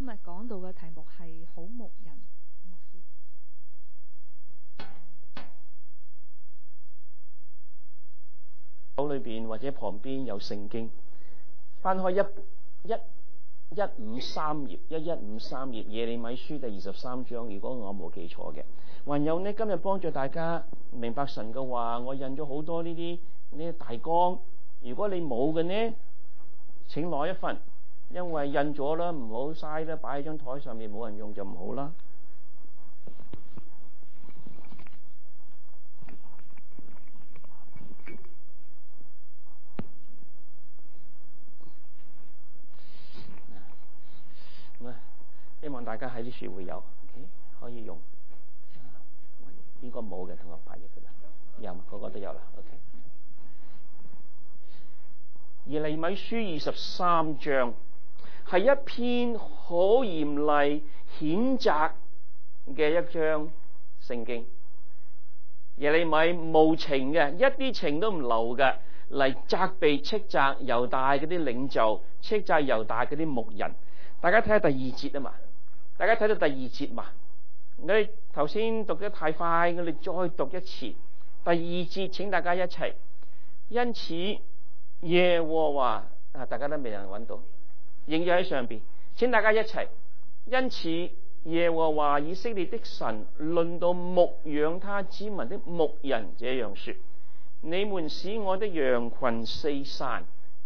日講到嘅題目係好牧人。 手裏邊或者旁邊有聖經，翻開1153頁耶利米書第23章，如果我冇記錯嘅。還有呢，今日幫助大家明白神嘅話，我印咗好多呢啲大綱。如果你冇嘅呢，請攞一份，因為印咗啦，唔好嘥啦，擺喺張台上面冇人用就唔好啦。希望大家喺呢處會有 ，OK 可以用。邊個冇嘅同我拍一佢啦，有個個都有啦 ，OK。耶利米書23章係一篇好嚴厲譴責嘅一章聖經。耶利米無情嘅，一啲情都唔留嘅，嚟責備斥責猶大嗰啲領袖，斥責猶大嗰啲牧人。大家睇下第2節啊嘛，大家睇到第2節嘛。我哋頭先讀得太快，我哋再讀一次。第2節，請大家一齊。因此耶和華大家都未能揾到，影咗喺上邊。請大家一齊。因此耶和華以色列的神論到牧養他子民的牧人這樣說：你們使我的羊群四散，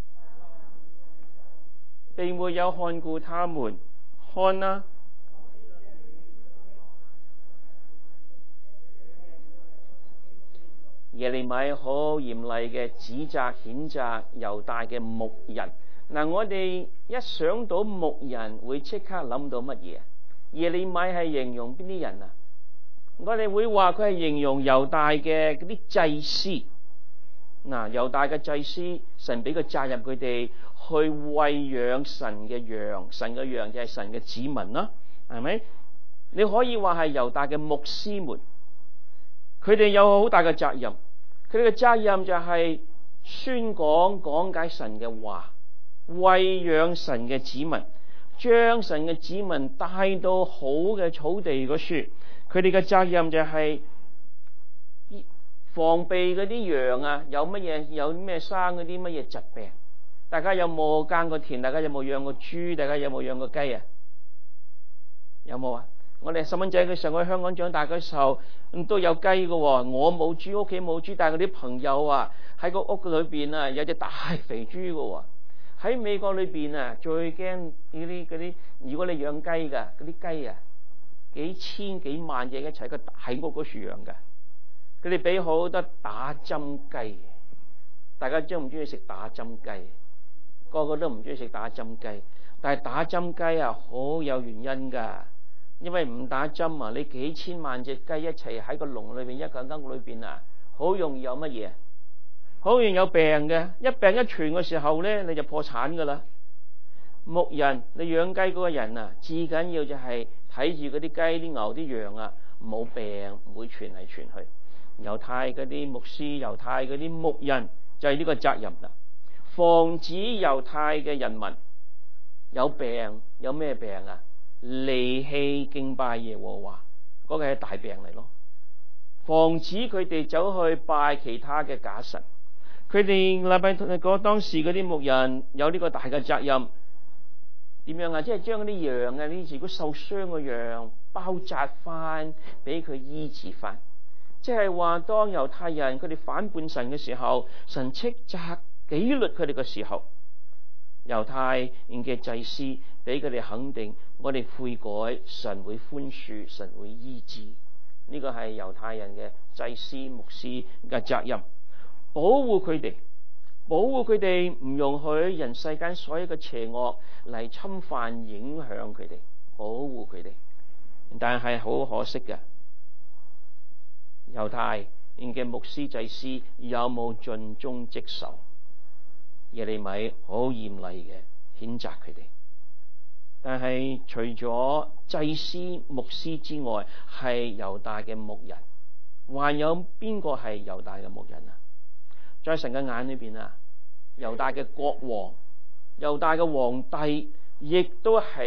並沒有看顧他們。看啊！耶利米好嚴厲嘅指責譴責猶大嘅牧人。嗱，我哋一想到牧人會即刻諗到乜嘢？耶利米係形容邊啲人啊？我哋會話佢係形容猶大嘅嗰啲祭司。嗱，猶大嘅祭司，神俾個責任佢哋去餵養神嘅羊，神嘅羊就係神嘅子民啦，係咪？你可以話係猶大嘅牧師們，佢哋有好大嘅責任。佢哋嘅責任就係宣講講解神嘅話，餵養神嘅子民，將神嘅子民帶到好嘅草地嗰處。佢哋嘅責任就係防備嗰啲羊啊，有咩生嗰啲乜嘢疾病。大家有冇耕過田？大家有冇養過豬？大家有冇養過雞啊？有冇啊？我哋細蚊仔佢上去香港長大嘅時候都有雞嘅。我冇豬，屋企冇豬，但係嗰啲朋友啊喺個屋裏邊啊有隻大肥豬嘅。喺美國裏邊啊最驚嗰啲，如果你養雞嘅嗰啲雞啊，幾千幾萬隻一齊個大屋嗰處養嘅，佢哋俾好多打針雞。大家中唔中意食打針雞？個個都唔中意食打針雞，但係打針雞啊好有原因噶。因為唔打針啊，你幾千萬隻雞一齊喺個籠裏邊，一間屋裏邊啊，好容易有乜嘢？好容易有病嘅。一病一傳嘅時候咧，你就破產噶啦。牧人，你養雞嗰個人啊，至緊要就係睇住嗰啲雞、啲牛、啲羊啊，冇病，唔會傳嚟傳去。猶太嗰啲牧師、猶太嗰啲牧人就係呢個責任啦，防止猶太嘅人民有病。有咩病啊？離棄敬拜耶和華，嗰個係大病嚟咯。防止佢哋走去拜其他嘅假神。佢哋禮拜嗰當時嗰啲牧人有呢個大嘅責任。點樣啊？即係將嗰啲羊啊，呢如果受傷嘅羊包紮翻，俾佢醫治翻。即係話當猶太人佢哋反叛神嘅時候，神斥責紀律佢哋嘅時候，猶太人嘅祭司俾佢哋肯定，我哋悔改，神會寬恕，神會醫治。呢個係猶太人嘅祭司牧師嘅責任，保護佢哋，保護佢哋唔容許人世間所有嘅邪惡嚟侵犯影響佢哋，保護佢哋。但係好可惜嘅，猶太人嘅牧師祭司有冇盡忠職守？耶利米好嚴厲嘅譴責佢哋。但係除咗祭司牧師之外，係猶大嘅牧人，還有邊個係猶大嘅牧人啊？在神嘅眼裏邊啊，猶大嘅國王、猶大嘅皇帝，亦都係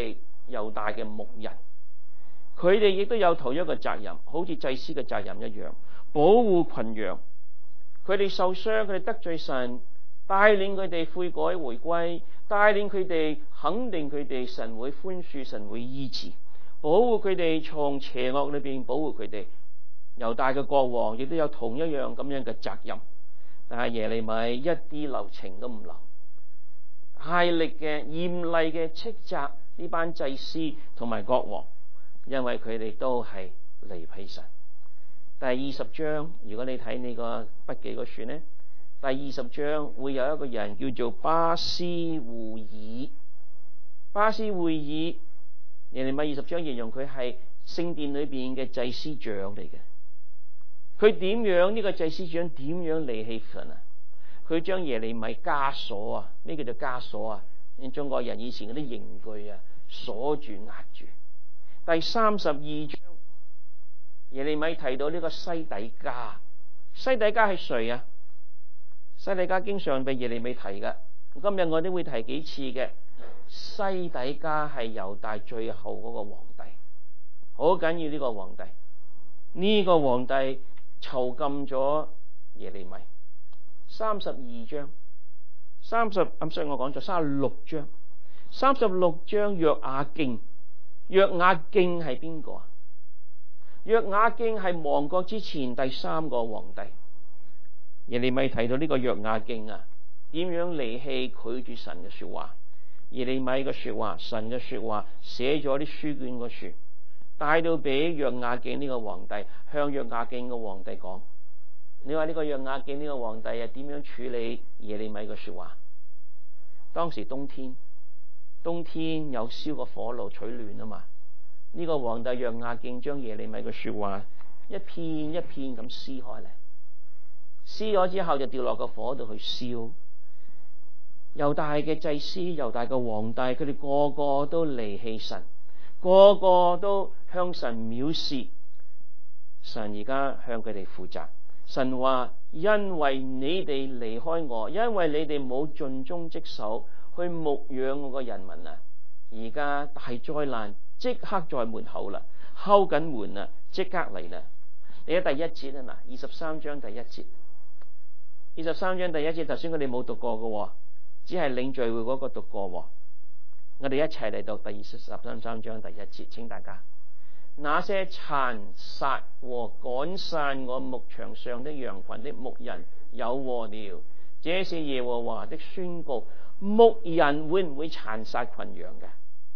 猶大嘅牧人，佢哋亦都有同一個責任，好似祭司嘅責任一樣，保護群羊。佢哋受傷，佢哋得罪神，帶領佢哋悔改回歸，帶領佢哋肯定佢哋，神會寬恕，神會醫治，保護佢哋從邪惡裏邊保護佢哋。猶大嘅國王亦都有同一樣咁樣嘅責任，但係耶利米一啲留情都唔留，大力嘅嚴厲嘅斥責呢班祭司同埋國王，因為佢哋都係離棄神。第20章，如果你睇呢個筆記個書呢，第20章會有一個人叫做巴斯戶爾。巴斯戶爾，耶利米20章形容佢係聖殿裏邊嘅祭司長嚟嘅。佢點樣呢個祭司長點樣離棄神啊？佢將耶利米枷鎖啊！咩叫做枷鎖啊？中國人以前嗰啲刑具啊，鎖住壓住。第32章，耶利米提到呢個西底家。西底家係誰啊？西底家經常被耶利米提嘅，今日我都會提幾次嘅。西底家係猶大最後嗰個皇帝，好緊要呢個皇帝。呢個皇帝囚禁咗耶利米。32章，36章，36章約雅敬。約雅敬係邊個啊？約雅敬係亡國之前第3個皇帝。耶利米提到呢個約雅敬啊，點樣離棄拒絕神嘅說話。耶利米嘅說話，神嘅說話，寫咗啲書卷個書，帶到俾約雅敬呢個皇帝，向約雅敬個皇帝講：你話呢個約雅敬呢個皇帝啊，點樣處理耶利米嘅說話？當時冬天有燒個火爐取暖啊嘛。呢個皇帝約雅敬將耶利米嘅說話一片一片咁撕開嚟，撕咗之後就掉落個火度去燒。猶大嘅祭司、猶大嘅皇帝，佢哋個個都離棄神，個個都向神藐視。神而家向佢哋負責。神話：因為你哋離開我，因為你哋冇盡忠職守去牧養我個人民啊！而家大災難即刻在門口啦，敲緊門啦，即刻嚟啦！你睇第一節啊，嗱，23章第一節，23章第一節，頭先我哋冇讀過嘅，只係領聚會嗰個讀過。我哋一齊嚟讀第23章第一節，請大家。那些殘殺和趕散我牧場上的羊群的牧人有禍了，這是耶和華的宣告。牧人會唔會殘殺群羊嘅？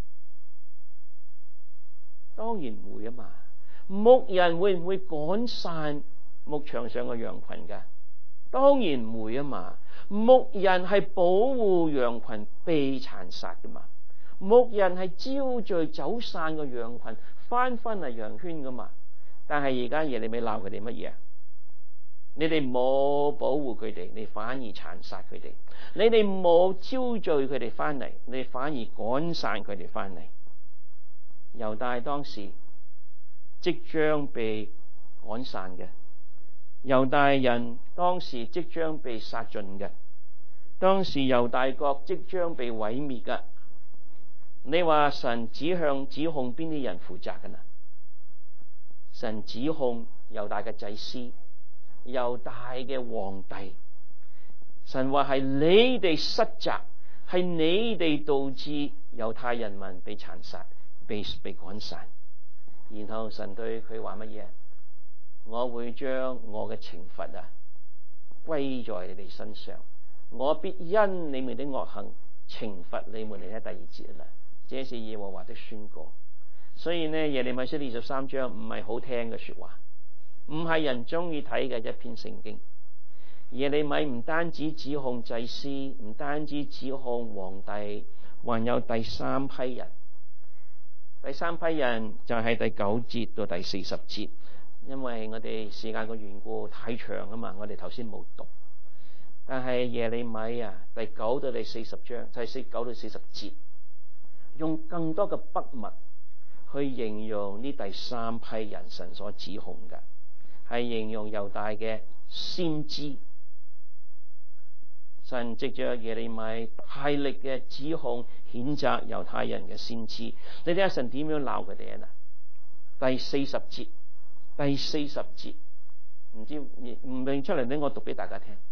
當然唔會啊嘛。牧人會唔會趕散牧場上嘅羊群嘅？當然唔會啊嘛。牧人係保護羊群被殘殺噶嘛。牧人係招聚走散嘅羊群翻嚟羊圈噶嘛。但係而家耶利米鬧佢哋乜嘢？你哋冇保護佢哋，你反而殘殺佢哋；你哋冇招聚佢哋翻嚟，你反而趕散佢哋翻嚟。猶大當時即將被趕散嘅，猶大人當時即將被殺盡嘅，當時猶大國即將被毀滅嘅。你話神指控邊啲人負責㗎啦？神指控猶大嘅祭司、猶大嘅皇帝。神話係你哋失責，係你哋導致猶太人民被殘殺、被趕散。然後神對佢話乜嘢？我會將我嘅懲罰歸在你哋身上，我必因你們的惡行懲罰你們。嚟睇第2節啦，這是耶和華的宣告。所以呢，耶利米書23章唔係好聽嘅說話，唔係人中意睇嘅一篇聖經。耶利米唔單止指控祭司，唔單止指控皇帝，還有第3批人。第3批人就係第9節到第40節，因為我哋時間嘅緣故太長啊嘛，我哋頭先冇讀。但係耶利米第9到第40章，就係9到40節，用更多嘅筆墨去形容呢第3批人神所指控嘅，係形容猶大嘅先知。 神藉着耶利米大力嘅指控譴責猶太人嘅先知。你睇下神點樣鬧佢哋啊？第40節，唔知唔明出嚟咧，我讀俾大家聽。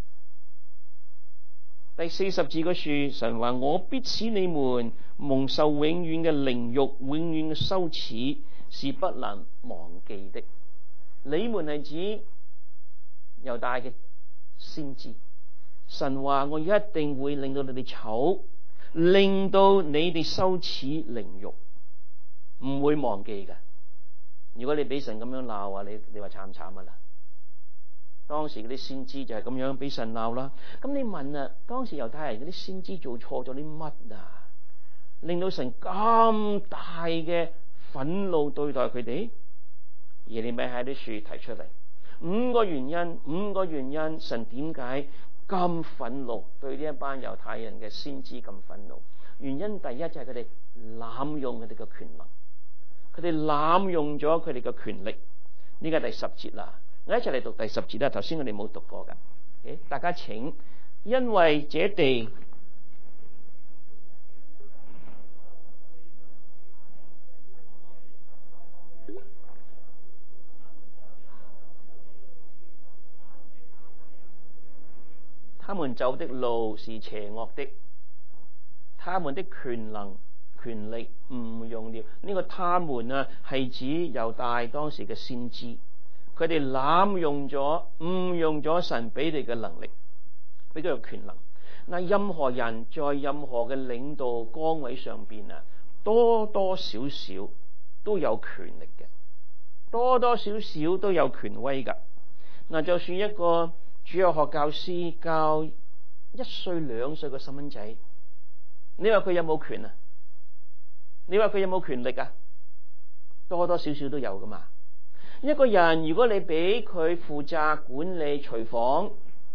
第40節嗰處，神話：我必使你們蒙受永遠嘅凌辱，永遠嘅羞恥，是不能忘記的。你們係指猶大嘅先知。神話：我一定會令到你哋醜，令到你哋羞恥凌辱，唔會忘記㗎。如果你俾神咁樣鬧啊，你話慘唔慘啊啦？當時嗰啲先知就係咁樣俾神鬧啦。咁你問啊，當時猶太人嗰啲先知做錯咗啲乜啊，令到神咁大嘅憤怒對待佢哋？耶利米喺啲書提出嚟5個原因，神點解咁憤怒對呢一班猶太人嘅先知咁憤怒？原因第一就係佢哋濫用佢哋嘅權能，佢哋濫用咗佢哋嘅權力。呢個係第10節啦。我一齊嚟讀第10節啦。頭先我哋冇讀過噶，大家請。因為這地他們走的路是邪惡的，他們的權力唔用了。呢個他們啊，係指猶大當時嘅先知。佢哋濫用咗、誤用咗神俾你嘅能力，俾佢嘅權能。嗱，任何人在任何嘅領導崗位上邊啊，多多少少都有權力嘅，多多少少都有權威㗎。嗱，就算一個主日學教師教1歲2歲嘅細蚊仔，你話佢有冇權啊？你話佢有冇權力啊？多多少少都有㗎嘛。一個人如果你俾佢負責管理廚房、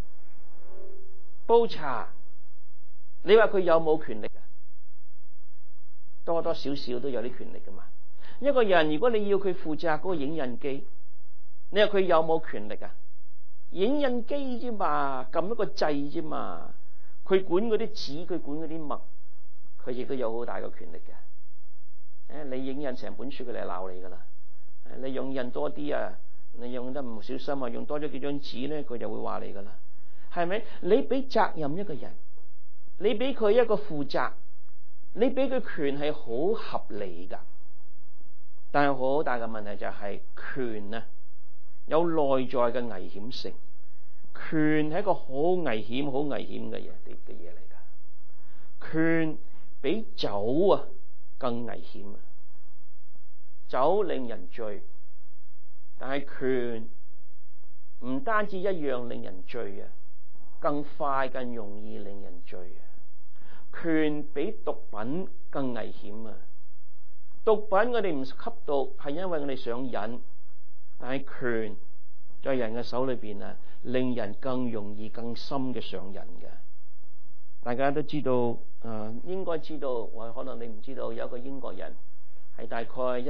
煲茶，你話佢有冇權力啊？多多少少都有啲權力噶嘛。一個人如果你要佢負責嗰個影印機，你話佢有冇權力啊？影印機啫嘛，撳一個掣啫嘛，佢管嗰啲紙，佢管嗰啲墨，佢亦都有好大嘅權力嘅。你影印成本書，佢嚟鬧你噶啦。你用印多啲啊，你用得唔小心啊，用多咗幾張紙咧，佢就會話你噶啦，係咪？你俾責任一個人，你俾佢一個負責，你俾佢權係好合理噶，但係好大嘅問題就係權啊，有內在嘅危險性，權係一個好危險嘅嘢嚟噶，權比酒啊更危險啊！酒令人醉，但係權唔單止一樣令人醉啊，更快更容易令人醉啊！權比毒品更危險啊！毒品我哋唔吸毒係因為我哋上癮，但係權在人嘅手裏邊啊，令人更容易更深嘅上癮嘅。大家都知道，應該知道，或可能你唔知道，有一個英國人。係大概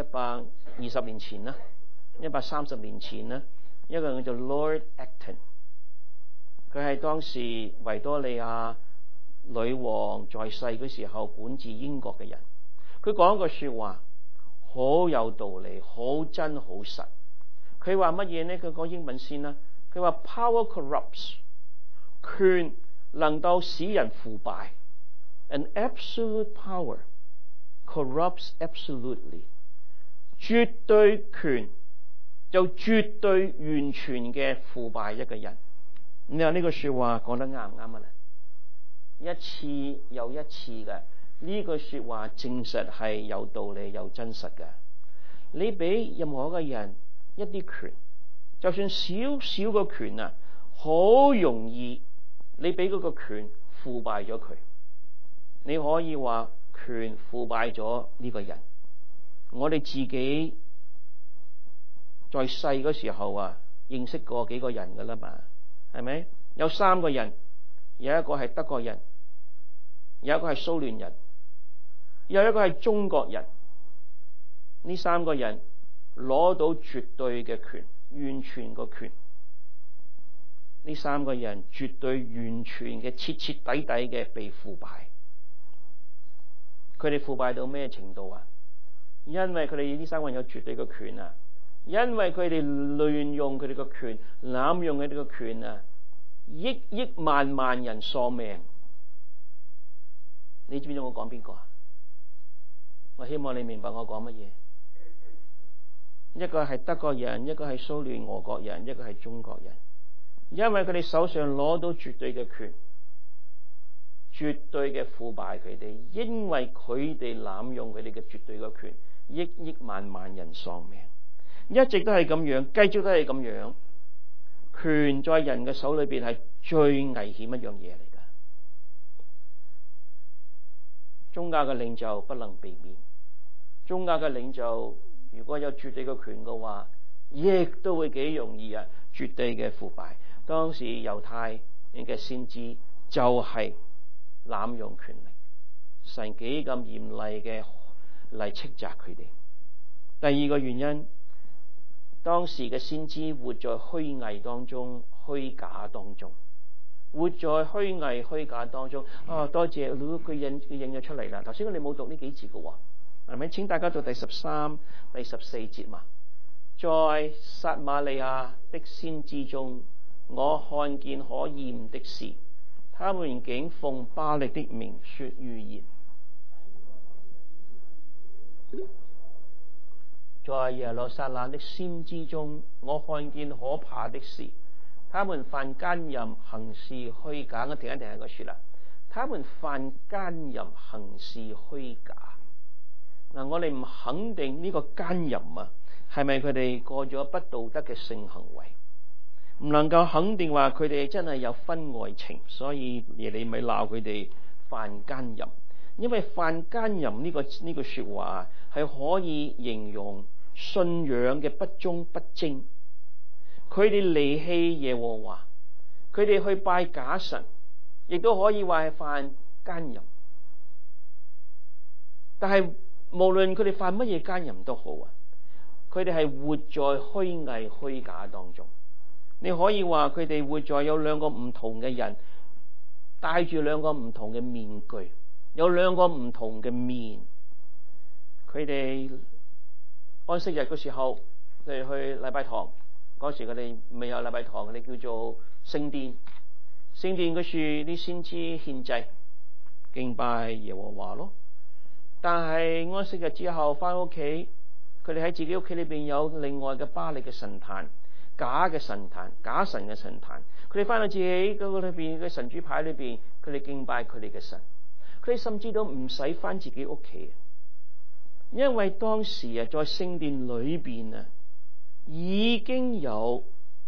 120年前啦，130年前啦，一個人叫做 Lord Acton， 佢係當時維多利亞女王在世嗰時候管治英國嘅人。佢講一句說話好有道理，好真好實。佢話乜嘢呢？佢講英文先啦。佢話 Power corrupts， 權能夠使人腐敗 ，an absolute power corrupts absolutely， 絕對權就絕對完全嘅腐敗一個人。你話呢個說話講得啱唔啱啊？一次又一次嘅呢句說話證實係有道理有真實嘅。你俾任何一個人一啲權，就算少少嘅權啊，好容易你俾嗰個權腐敗咗佢。你可以話權腐敗咗呢個人。我哋自己在細嗰時候啊，認識過幾個人噶啦嘛，係咪？有3個人，有一個係德國人，有一個係蘇聯人，有一個係中國人。呢3個人攞到絕對嘅權，完全個權。 呢三個人絕對完全嘅徹徹底底嘅被腐敗。佢哋腐敗到咩程度啊？因為佢哋呢三個人有絕對嘅權啊！因為佢哋亂用佢哋嘅權，濫用佢哋嘅權啊！億億萬萬人喪命。你知唔知我講邊個啊？我希望你明白我講乜嘢。一個係德國人，一個係蘇聯俄國人，一個係中國人。因為佢哋手上攞到絕對嘅權，絕對嘅腐敗佢哋，因為佢哋濫用佢哋嘅絕對嘅權，億億萬萬人喪命。一直都係咁樣，繼續都係咁樣。權在人嘅手裏邊係最危險一樣嘢嚟噶。宗教嘅領袖不能避免，宗教嘅領袖如果有絕對嘅權嘅話，亦都會幾容易啊，絕對嘅腐敗。當時猶太人嘅先知就係濫用權力，神幾咁嚴厲嘅嚟斥責佢哋。第二個原因，當時嘅先知活在虛偽當中、虛假當中，活在虛偽虛假當中。多謝佢印咗出嚟啦。頭先我哋冇讀呢幾節嘅喎，係咪？請大家讀第13、第14節嘛。在撒瑪利亞的先知中，我看見可厭的事，他們竟奉巴力的名說預言。在耶路撒冷的先知中，我看見可怕的事，他們犯奸淫，行事虛假。我停一停喺個說啦，他們犯奸淫，行事虛假。嗱，我哋唔肯定呢個奸淫啊，係咪佢哋過咗不道德嘅性行為？唔能夠肯定話佢哋真係有婚外情，所以耶利米鬧佢哋犯奸淫。因為犯奸淫呢個說話係可以形容信仰嘅不忠不貞。佢哋離棄耶和華，佢哋去拜假神，亦都可以話係犯奸淫。但係無論佢哋犯乜嘢奸淫都好啊，佢哋係活在虛偽虛假當中。你可以話佢哋活在有兩個唔同嘅人，戴住兩個唔同嘅面具，有兩個唔同嘅面。佢哋安息日嘅時候，佢哋去禮拜堂嗰時，佢哋未有禮拜堂，佢哋叫做聖殿。聖殿嗰處啲先知獻祭敬拜耶和華咯。但係安息日之後翻屋企，佢哋喺自己屋企裏邊有另外嘅巴力嘅神壇。假嘅神壇，假神嘅神壇，佢哋翻到自己嗰個裏邊嘅神主牌裏邊，佢哋敬拜佢哋嘅神。佢哋甚至都唔使翻自己屋企，因為當時啊，在聖殿裏邊啊，已經有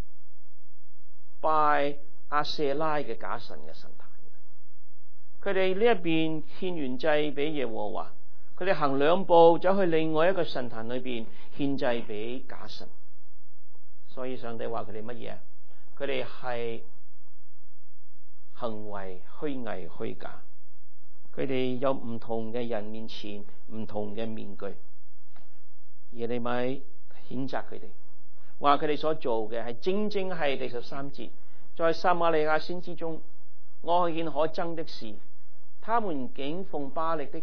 拜亞舍拉嘅假神嘅神壇。佢哋呢一邊獻完祭俾耶和華，佢哋行兩步走去另外一個神壇裏邊獻祭俾假神。所以上帝話佢哋乜嘢啊？佢哋係行為虛偽虛假，佢哋有唔同嘅人面前唔同嘅面具。耶利米譴責佢哋，話佢哋所做嘅係正正係第13節，在撒瑪利亞先知中，我看見可憎的事，他們竟奉巴力的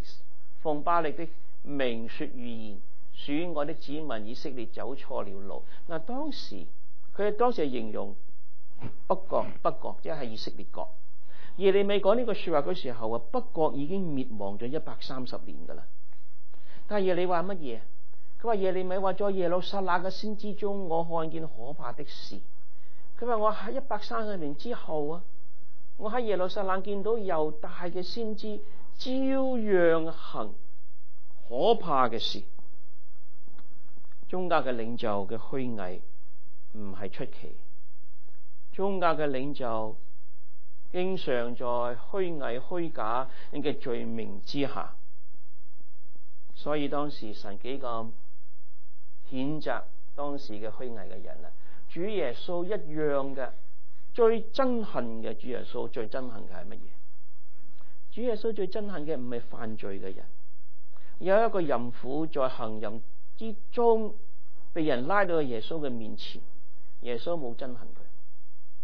名說預言，使我的子民以色列走錯了路。嗱，當時係形容北國，即係以色列國。耶利米講呢個說話嗰時候啊，北國已經滅亡咗130年噶啦。但係耶利米話乜嘢？佢話耶利米話，在耶路撒冷嘅先知中，我看見可怕的事。佢話我喺130年之後啊，我喺耶路撒冷見到猶大嘅先知照樣行可怕嘅事。宗教嘅領袖嘅虛偽唔係出奇，宗教嘅領袖經常在虛偽虛假嘅罪名之下，所以當時神幾咁譴責當時嘅虛偽嘅人啊！主耶穌一樣嘅，最憎恨嘅，主耶穌最憎恨嘅係乜嘢？主耶穌最憎恨嘅唔係犯罪嘅人。有一個淫婦在行淫之中被人拉到耶穌嘅面前，耶穌冇憎恨佢。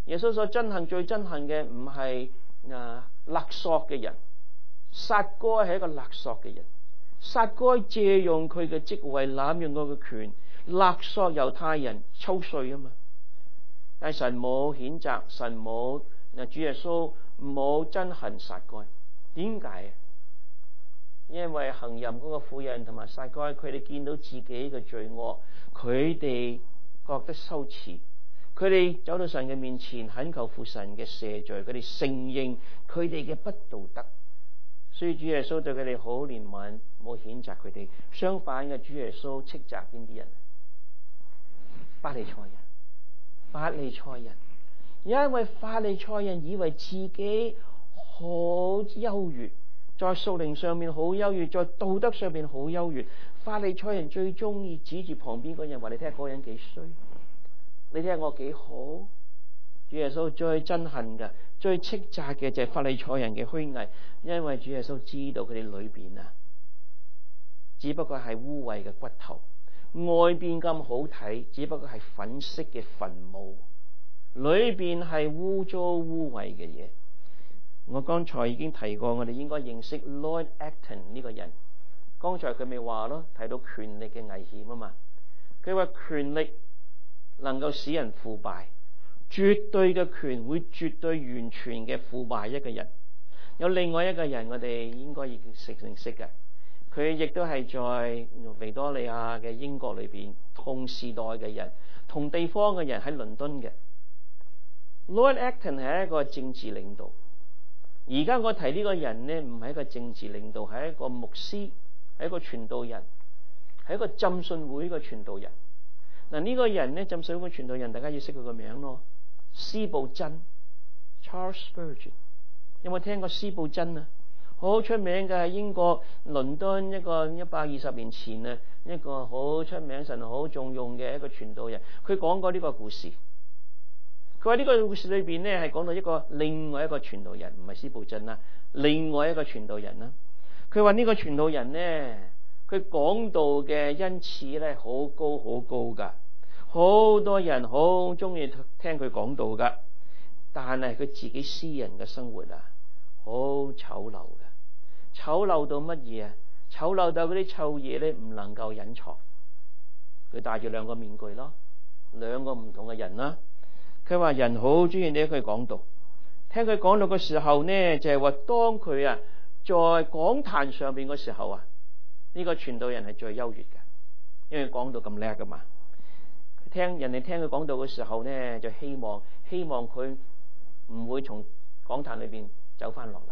耶穌所憎恨最憎恨嘅唔係勒索嘅人，撒該係一個勒索嘅人，撒該借用佢嘅職位，濫用佢嘅權，勒索猶太人抽稅啊嘛。但係神冇譴責，神冇主耶穌冇憎恨撒該，點解啊？因為行淫嗰個婦人同埋撒該，佢哋見到自己嘅罪惡，佢哋覺得羞恥，佢哋走到神嘅面前懇求父神嘅赦罪，佢哋承認佢哋嘅不道德，所以主耶穌對佢哋好憐憫，冇譴責佢哋。相反嘅，主耶穌斥責邊啲人？法利賽人，法利賽人，因為法利賽人以為自己好優越，在屬靈上面好優越，在道德上面好優越。法利賽人最中意指住旁邊嗰人話：你睇下嗰人幾衰，你睇下我幾好。主耶穌最憎恨嘅、最斥責嘅就係法利賽人嘅虛偽，因為主耶穌知道佢哋裏邊只不過係污穢嘅骨頭，外邊咁好睇，只不過係粉飾嘅墳墓，裏邊係污糟污穢嘅嘢。我剛才已經提過，我哋應該認識 Lloyd Acton 呢個人。剛才佢咪話咯，提到權力嘅危險啊嘛。佢話權力能夠使人腐敗，絕對嘅權會絕對完全嘅腐敗一個人。有另外一個人，我哋應該已經認識嘅，佢亦都係在維多利亞嘅英國裏邊同時代嘅人，同地方嘅人喺倫敦嘅。Lloyd Acton 係一個政治領導。而家我提呢個人呢，唔係一個政治領導，係一個牧師，係一個傳道人，係一個浸信會嘅傳道人。嗱，呢個人呢，浸信會嘅傳道人，大家要識佢個名咯。司布真 Charles Spurgeon， 有冇聽過司布真啊？好出名嘅，係英國倫敦一個120年前啊，一個好出名、神好重用嘅一個傳道人。佢講過呢個故事。佢話呢個故事裏邊咧，係講到另外一個傳道人，唔係司布真啦，另外一個傳道人啦。佢話呢個傳道人咧，佢講道嘅恩賜咧好高好高噶，好多人好中意聽佢講道噶。但係佢自己私人嘅生活好醜陋嘅，醜陋到乜嘢啊？醜陋到嗰啲臭嘢咧唔能夠隱藏。佢戴住兩個面具咯，兩個唔同嘅人啦。佢話人好中意聽佢講道，聽佢講道嘅時候呢，就係話當佢在講壇上邊嘅時候呢個傳道人係最優越嘅，因為講道咁叻噶嘛。聽人哋聽佢講道嘅時候呢，就希望佢唔會從講壇裏邊走翻落嚟。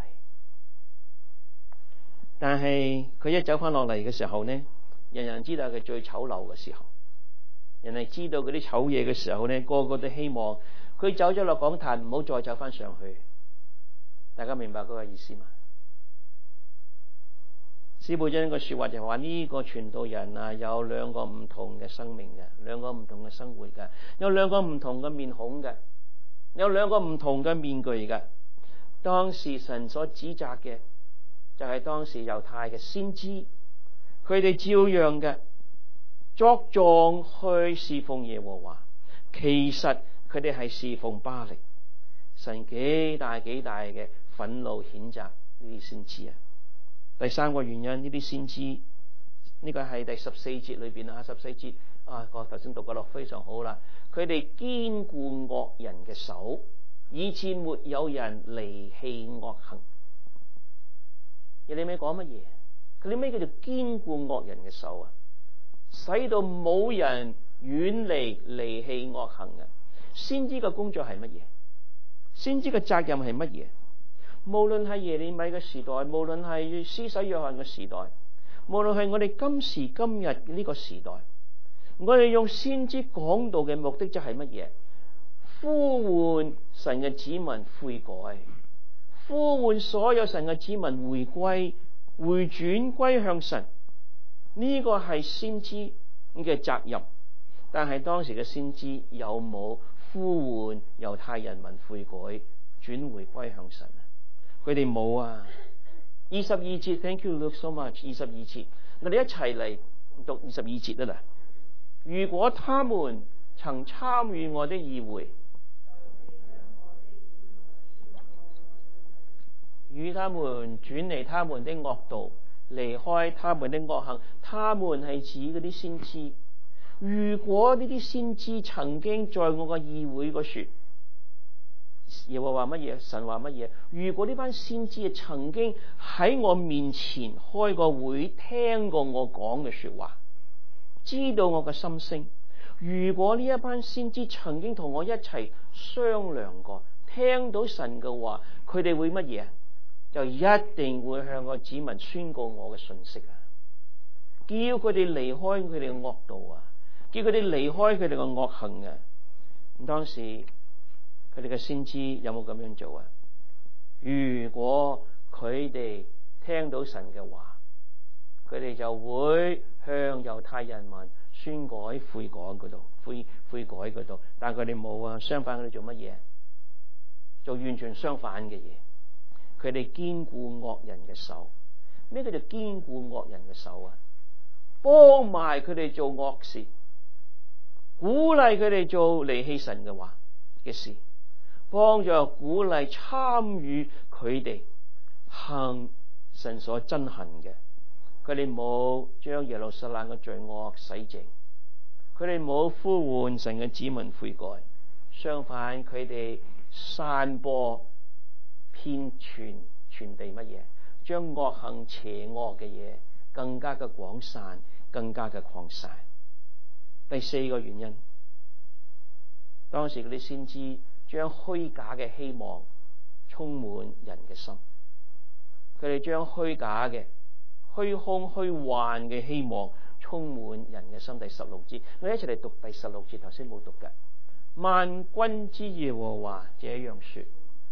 但係佢一走翻落嚟嘅時候呢，人人知道佢最醜陋嘅時候。人哋知道嗰啲醜嘢嘅時候呢，個個都希望佢走咗落講壇，唔好再走翻上去。大家明白嗰個意思嘛？司布真個說話就係話呢個傳道人有兩個唔同嘅生命嘅，兩個唔同嘅生活嘅，有兩個唔同嘅面孔嘅，有兩個唔同嘅面具嘅。當時神所指責嘅就係當時猶太嘅先知，佢哋照樣嘅作狀去侍奉耶和華，其實佢哋係侍奉巴力。神幾大嘅憤怒譴責呢啲先知啊！第三個原因，呢啲先知呢個係第14節裏邊14節我頭先讀過落非常好啦。佢哋堅固惡人嘅手，以致沒有人離棄惡行。你哋咪講乜嘢？佢哋咩叫做堅固惡人嘅手啊？使到冇人遠離棄惡行嘅。先知嘅工作係乜嘢？先知嘅責任係乜嘢？無論係耶利米嘅時代，無論係施洗約翰嘅時代，無論係我哋今時今日呢個時代，我哋用先知講道嘅目的就係乜嘢？呼喚神嘅子民悔改，呼喚所有神嘅子民回歸、回轉歸向神。呢個係先知嘅責任。但係當時嘅先知有冇呼喚猶太人民悔改、轉回歸向神？佢哋冇啊。22節 ，Thank you Luke so much。22節，我哋一齊嚟讀22節啦。如果他們曾參與我的議會， 與他們轉離他們的惡道，離開他們的惡行。他們係指嗰啲先知。如果呢啲先知曾經在我個議會嗰說，耶和華乜嘢？神話乜嘢？如果呢班先知曾經喺我面前開個會，聽過我講嘅說話，知道我嘅心聲。如果呢一班先知曾經同我一齊商量過，聽到神嘅話，佢哋會乜嘢？就一定會向個子民宣告我嘅信息啊！叫佢哋離開佢哋嘅惡道啊！叫佢哋離開佢哋嘅惡行啊！咁當時佢哋嘅先知有冇咁樣做啊？如果佢哋聽到神嘅話，佢哋就會向猶太人民宣改悔改嗰度，悔改嗰度。但佢哋冇啊，相反佢哋做乜嘢？做完全相反嘅嘢。佢哋堅固惡人嘅手。咩叫做堅固惡人嘅手啊？幫埋佢哋做惡事，鼓勵佢哋做離棄神嘅話嘅事，幫助鼓勵參與佢哋行神所憎恨嘅。佢哋冇將耶路撒冷嘅罪惡洗淨，佢哋冇呼喚神嘅子民悔改，相反佢哋散播遍傳地乜嘢？將惡行邪惡嘅嘢更加嘅廣散，更加嘅擴散。第四個原因，當時嗰啲先知將虛假嘅希望充滿人嘅心，佢哋將虛假嘅虛空虛幻嘅希望充滿人嘅心。第16節，我哋一齊嚟讀第16節，頭先冇讀嘅。萬軍之耶和華這樣說。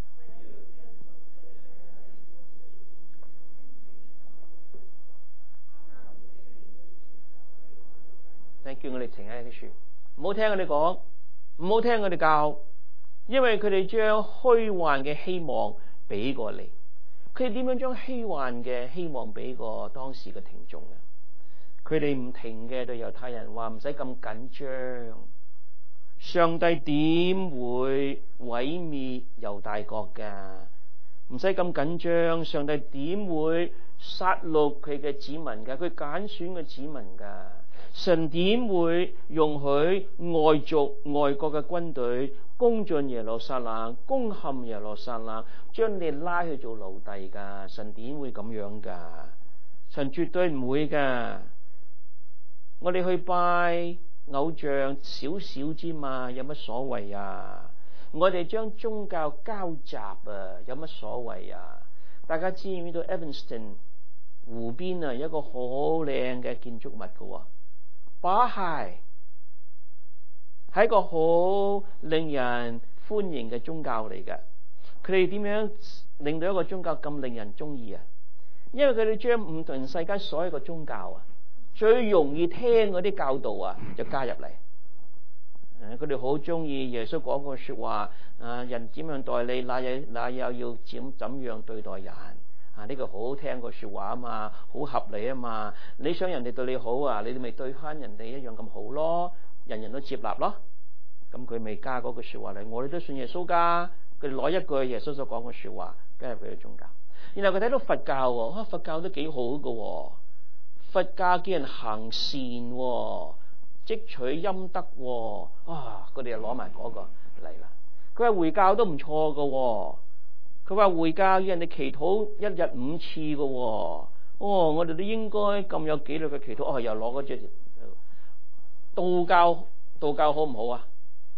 叫我哋停喺啲樹，唔好聽佢哋講，唔好聽佢哋教，因為佢哋將虛幻嘅希望俾過你。佢哋點樣將虛幻嘅希望俾過當時嘅聽眾啊？佢哋唔停嘅對猶太人話唔使咁緊張，上帝點會毀滅猶大國噶？唔使咁緊張，上帝點會殺戮佢嘅子民噶？佢揀選嘅子民噶。神點會容許外族外國嘅軍隊攻進耶路撒冷，攻陷耶路撒冷，將你拉去做奴隸噶？神點會咁樣噶？神絕對唔會噶。我哋去拜偶像少少之嘛，有乜所謂啊？我哋將宗教交集啊，有乜所謂啊？大家知唔知道 Evanston 湖邊啊，有一個好靚嘅建築物噶？把鞋係一個好令人歡迎嘅宗教嚟嘅。佢哋點樣令到一個宗教咁令人中意啊？因為佢哋將唔同世界所有嘅宗教啊，最容易聽嗰啲教導啊，就加入嚟。佢哋好中意耶穌講個說話，人點樣待你，那又要怎樣對待人。呢個好好聽個說話啊嘛，好合理啊嘛。你想人哋對你好啊，你哋咪對翻人哋一樣咁好咯，人人都接納咯。咁佢咪加嗰句說話嚟，我哋都信耶穌噶。佢哋攞一句耶穌所講嘅說話加入佢嘅宗教。然後佢睇到佛教喎，佛教都幾好噶。佛教叫人行善，積取陰德。佢哋又攞埋嗰個嚟啦。佢話回教都唔錯噶。佢話回教要人哋祈禱1日5次噶。我哋都應該咁有紀律嘅祈禱。又攞嗰隻道教好唔好啊？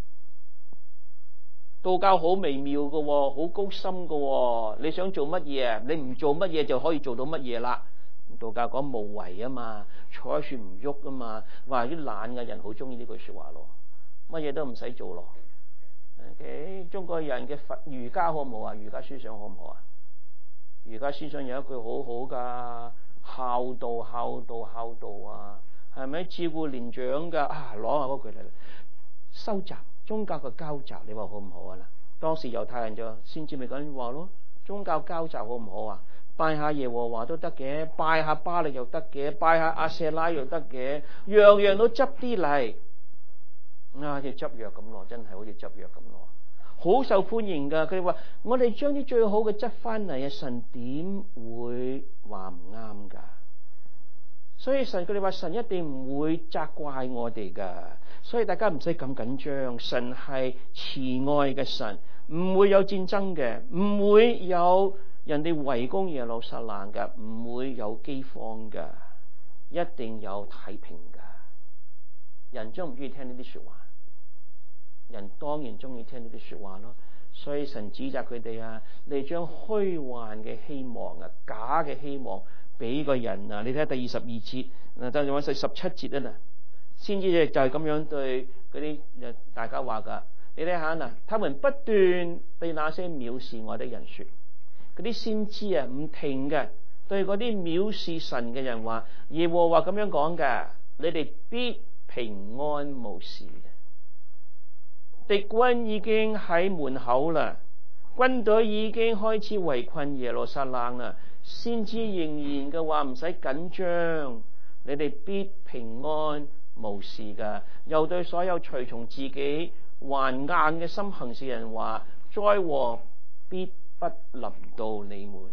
道教好微妙噶，好高深噶。你想做乜嘢，你唔做乜嘢就可以做到乜嘢啦。道教講無為啊嘛，坐喺樹唔喐啊嘛。話啲懶嘅人好中意呢句說話咯，乜嘢都唔使做咯。中國人嘅儒家好唔好啊？儒家思想好唔好啊？儒家思想有一句好好噶，孝道啊，係咪照顧年長噶？攞下嗰句嚟，收集宗教嘅交集，你話好唔好啊？嗱，當時猶太人就先至咪咁話咯，宗教交集好唔好啊？拜下耶和華都得嘅，拜下巴力又得嘅，拜下阿舍拉又得嘅，樣樣都執啲嚟。好似執藥咁咯，真係好似執藥咁咯， 好受歡迎㗎。佢哋話：我哋將啲最好嘅執翻嚟啊！神點會話唔啱㗎？所以佢哋話神一定唔會責怪我哋㗎。所以大家唔使咁緊張，神係慈愛嘅神，唔會有戰爭嘅，唔會有人哋圍攻耶路撒冷㗎，唔會有饑荒㗎，一定有太平㗎。人中唔中意聽呢啲說話？人當然中意聽呢啲說話咯。所以神指責佢哋啊，你將虛幻嘅希望啊，假嘅希望俾個人啊。你睇下第22節，就用第17節啊，先知就係咁樣對嗰啲大家話噶。你睇下嗱，他們不斷對那些藐視我的人說，嗰啲先知啊唔停嘅對嗰啲藐視神嘅人話，耶和華咁樣講嘅，你哋必平安無事嘅。敵軍已經喺門口啦，軍隊已經開始圍困耶路撒冷啦。先知仍然嘅話唔使緊張，你哋必平安無事噶。又對所有隨從自己頑硬嘅心行事人話，災禍必不臨到你們，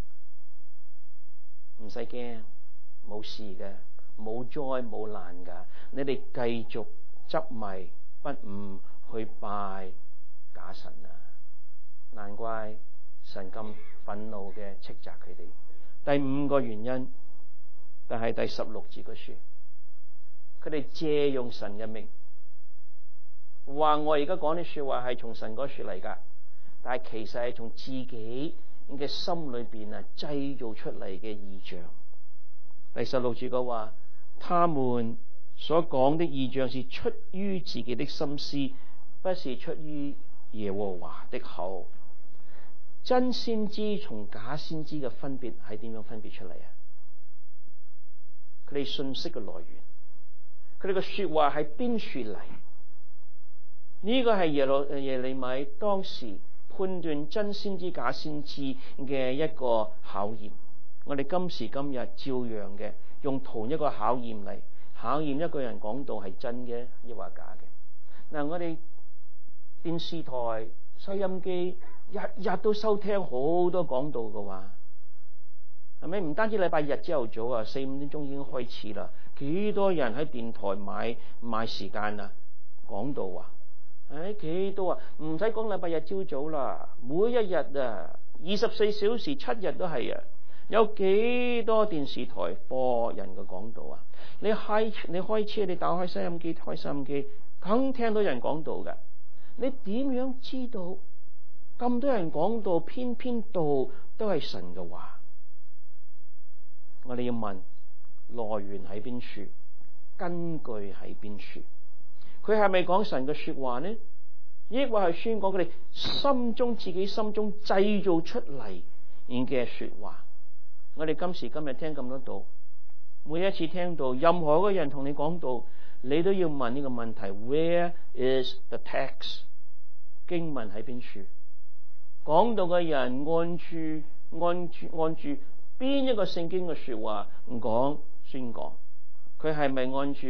唔使驚，冇事嘅，冇災冇難噶。你哋繼續執迷不悟去拜假神啊！難怪神咁憤怒嘅斥責佢哋。第5個原因就係第16節嗰書，佢哋借用神嘅名，話我而家講啲說話係從神嗰說嚟噶，但係其實係從自己嘅心裏邊啊製造出嚟嘅異象。第16節嘅話，他們所講的異象是出於自己的心思，不是出於耶和華的口。真先知從假先知嘅分別係點樣分別出嚟啊？佢哋信息嘅來源，佢哋嘅說話係邊處嚟？呢個係耶利米當時判斷真先知假先知嘅一個考驗。我哋今時今日照樣嘅用同一個考驗嚟考驗一個人講道係真嘅抑或假嘅。嗱，我哋電視台、收音機日日都收聽好多講道嘅話，係咪？唔單止禮拜日朝頭早啊，4、5點鐘已經開始啦。幾多人喺電台買時間啊？講道啊，幾多啊？唔使講禮拜日朝早啦，每一日啊，24小時7日都係啊。有幾多電視台播人嘅講道啊？你開車，你打開收音機，開收音機，梗聽到人講道嘅。你點樣知道咁多人講道，篇道都係神嘅話？我哋要問來源喺邊處，根據喺邊處？佢係咪講神嘅說話呢？抑或係宣講佢哋自己心中製造出嚟嘅說話？我哋今時今日聽咁多道，每一次聽到任何一個人同你講道，你都要問呢個問題 ：Where is the text？ 經文喺邊處？講道嘅人按住邊一個聖經嘅說話講宣講？佢係咪按住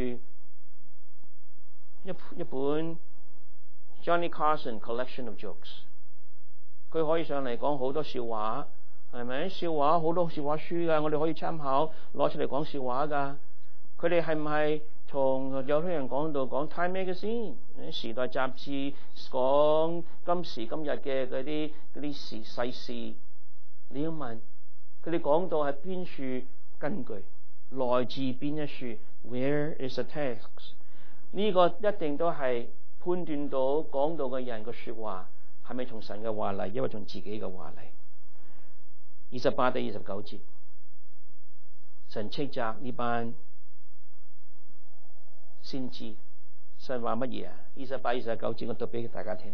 一本 Johnny Carson Collection of Jokes？ 佢可以上嚟講好多笑話。係咪？笑話好多笑話書噶，我哋可以參考攞出嚟講笑話噶。佢哋係唔係從有啲人講到講 Time Magazine 時代雜誌講今時今日嘅嗰啲世事？你要問佢哋講到係邊處根據，來自邊一處 ？Where is the text？ 呢個一定都係判斷到講到嘅人嘅說話係咪從神嘅話嚟，抑或從自己嘅話嚟？28到29節，神斥責呢班先知。神話乜嘢啊？28、29節我讀俾大家聽。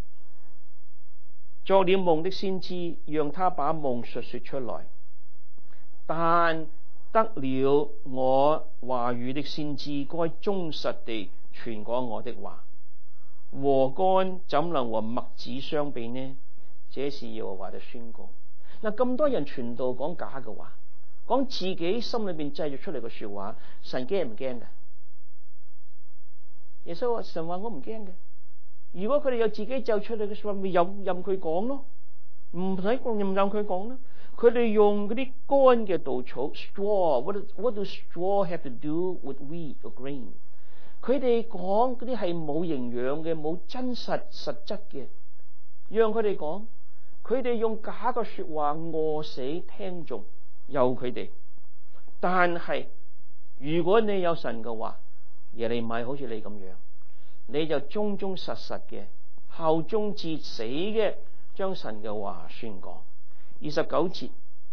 作了夢的先知，讓他把夢述說出來；但得了我話語的先知，該忠實地傳講我的話。禾稈怎能和麥子相比呢？這是耶和華的宣告。嗱，咁多人傳道講假嘅話，講自己心裏邊製造出嚟嘅說話，神驚唔驚嘅？耶穌話：神話我唔驚嘅， 如果佢哋有自己走出嚟嘅說話，咪任佢講咯，唔使講任佢講啦。佢哋用嗰啲乾嘅稻草 straw，what do straw have to do with wheat or grain？ 佢哋講嗰啲係冇營養嘅，冇真實質嘅，讓佢哋講。佢哋用假嘅說話餓死聽眾，由佢哋。但係如果你有神嘅話，耶利米好似你咁樣，你就忠忠實實嘅效忠至死嘅，將神嘅話宣講。29節，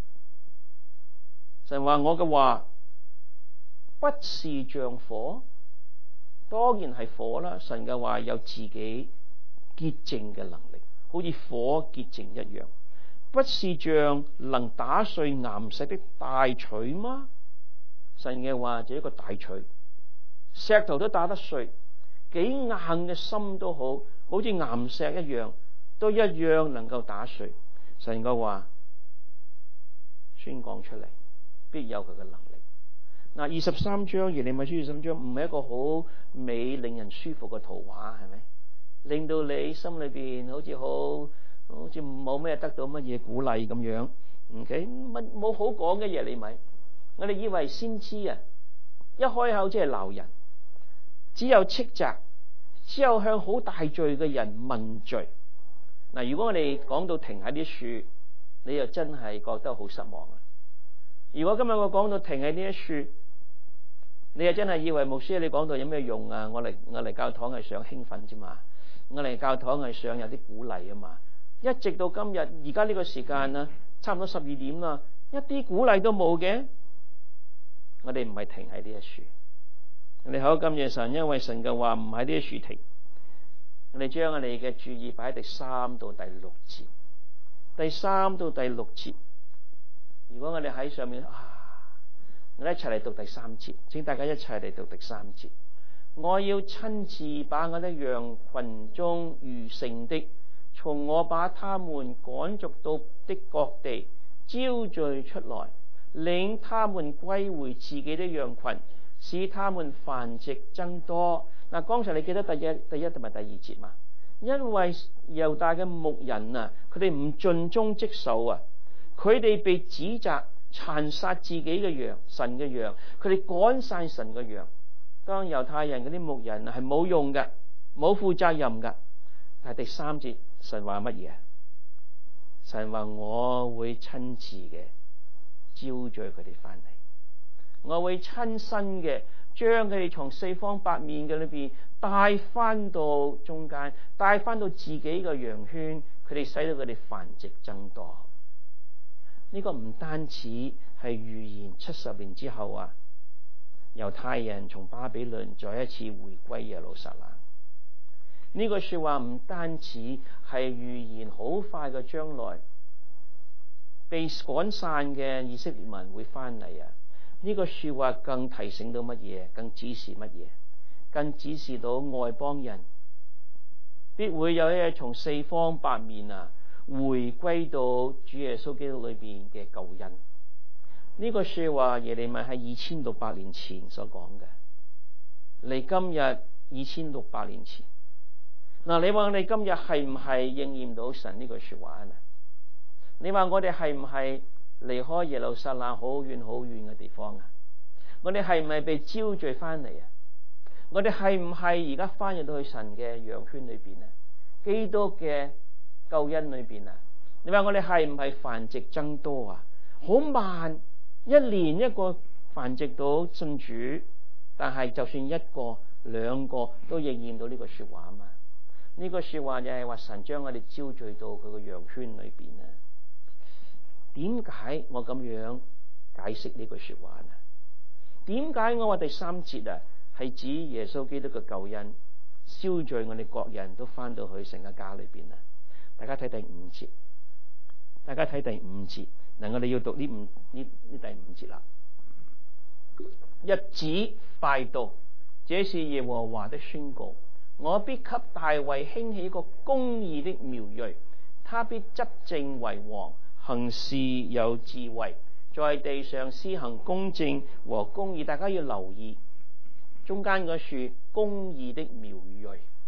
神話我嘅話不是像火，當然係火啦。神嘅話有自己潔淨嘅能力，好似火潔淨一樣。不是像能打碎岩石的大錘嗎？神嘅話就一個大錘，石頭都打得碎，幾硬嘅心都好，好似岩石一樣，都一樣能夠打碎。神嘅話宣講出嚟，必有佢嘅能力。嗱，23章耶利米書23章唔係一個好美、令人舒服嘅圖畫，係咪？令到你心裏邊好似冇咩得到乜嘢鼓勵咁樣。OK， 冇好講嘅耶利米。我哋以為先知啊，一開口即係鬧人，只有斥責，只有向好大罪嘅人問罪。嗱，如果我哋講到停喺啲樹，你又真係覺得好失望啊！如果今日我講到停喺呢一樹，你又真係以為牧師你講到有咩用啊？我嚟教堂係想興奮啫嘛，我嚟教堂係想有啲鼓勵啊嘛。一直到今日而家呢個時間啊，差唔多12點啦，一啲鼓勵都冇嘅。我哋唔係停喺呢一樹，我哋好感謝神，因為神嘅話唔喺呢一樹停。我哋將我哋嘅注意擺喺第3到第6節，第3到第6節。如果我哋喺上面我哋一齊嚟讀第3節，請大家一齊嚟讀第3節。我要親自把我的羊群中餘剩的，從我把他們趕逐到的各地招聚出來，領他們歸回自己的羊群，使他們繁殖增多。嗱，剛才你記得第一同埋第2節嘛？因為猶大嘅牧人啊，佢哋唔盡忠職守啊，佢哋被指責殘殺自己嘅羊，神嘅羊，佢哋趕晒神嘅羊。當猶太人嗰啲牧人係冇用嘅，冇負責任嘅。但係第3節神話乜嘢？神話我會親自嘅招聚佢哋翻嚟，我會親身嘅將佢哋從四方八面嘅裏邊帶翻到中間，帶翻到自己嘅羊圈，佢哋使到佢哋繁殖增多。呢個唔單止係預言70年之後啊，猶太人從巴比倫再一次回歸耶路撒冷。呢個說話唔單止係預言好快嘅將來被趕散嘅以色列民會翻嚟啊！呢個說話更提醒到乜嘢？更指示乜嘢？更指示到外邦人必會有一日從四方八面啊回歸到主耶穌基督裏邊嘅救恩。呢個說話耶利米係2600年前所講嘅，嚟今日2600年前。嗱，你話我哋今日係唔係應驗到神呢句說話啊？你話我哋係唔係離開耶路撒冷好遠好遠嘅地方啊？我哋係唔係被招聚翻嚟啊？我哋係唔係而家翻入到去神嘅羊圈裏邊啊？基督嘅救恩裏邊啊？你話我哋係唔係繁殖增多啊？好慢，一年一個繁殖到信主，但係就算一個兩個都應驗到呢個說話啊嘛。呢個說話就係話神將我哋招聚到佢個羊圈裏邊啊。點解我咁樣解釋呢句說話呢？點解我話第3節啊係指耶穌基督嘅救恩招聚我哋各人都翻到去神嘅家裏邊啊？大家睇第5節，大家睇第5節。嗱，我哋要讀呢第5節啦。日子快到，這是耶和華的宣告，我必給大衛興起一個公義的苗裔，他必執政為王，行事有智慧，在地上施行公正和公義。大家要留意中間嗰樹公義的苗裔。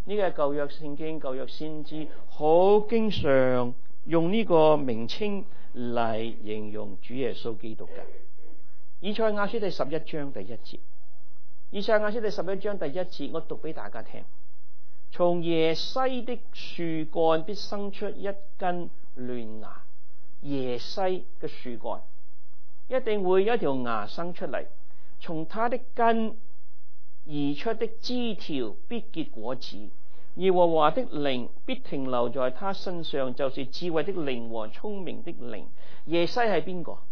呢個係舊約聖經、舊約先知好經常用呢個名稱嚟形容主耶穌基督嘅。以賽亞書第11章第1節，以賽亞書第11章第1節，我讀俾大家聽。從耶西的樹幹必生出一根嫩芽，耶西嘅樹幹一定會有一條芽生出嚟，從他的根而出的枝條必結果子。耶和華的靈必停留在他身上，就是智慧的靈和聰明的靈。耶西係邊個？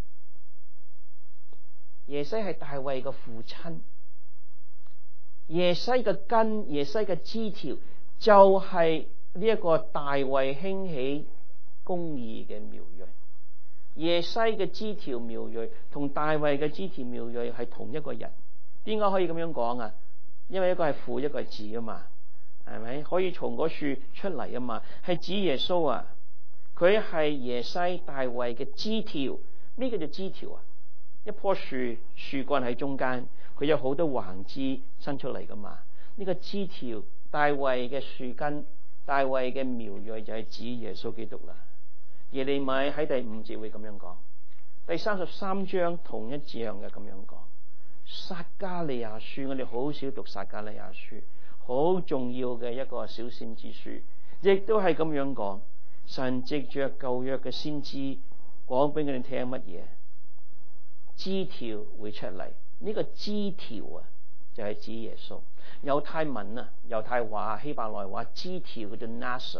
耶西係大衛嘅父親。耶西嘅根，耶西嘅枝條，就係呢一個大衛興起公義嘅苗裔。耶西嘅枝條苗裔同大衛嘅枝條苗裔係同一個人。點解可以咁樣講啊？因為一個係父，一個係子啊嘛，係咪？可以從嗰樹出嚟啊嘛，係指耶穌啊。佢係耶西大衛嘅枝條。咩叫做枝條啊？一棵樹，樹幹喺中間，佢有好多橫枝伸出嚟噶嘛。呢個枝條，大衛嘅樹根，大衛嘅苗裔就係指耶穌基督啦。耶利米喺第5節會咁樣講，第33章同一樣嘅咁樣講。撒迦利亞書，我哋好少讀撒迦利亞書，好重要嘅一個小先知書，亦都係咁樣講。神藉着舊約嘅先知講俾我哋聽乜嘢？枝條會出嚟，呢個枝條啊就係指耶穌。猶太文啊，猶太話、希伯來話，枝條叫做 Nasser，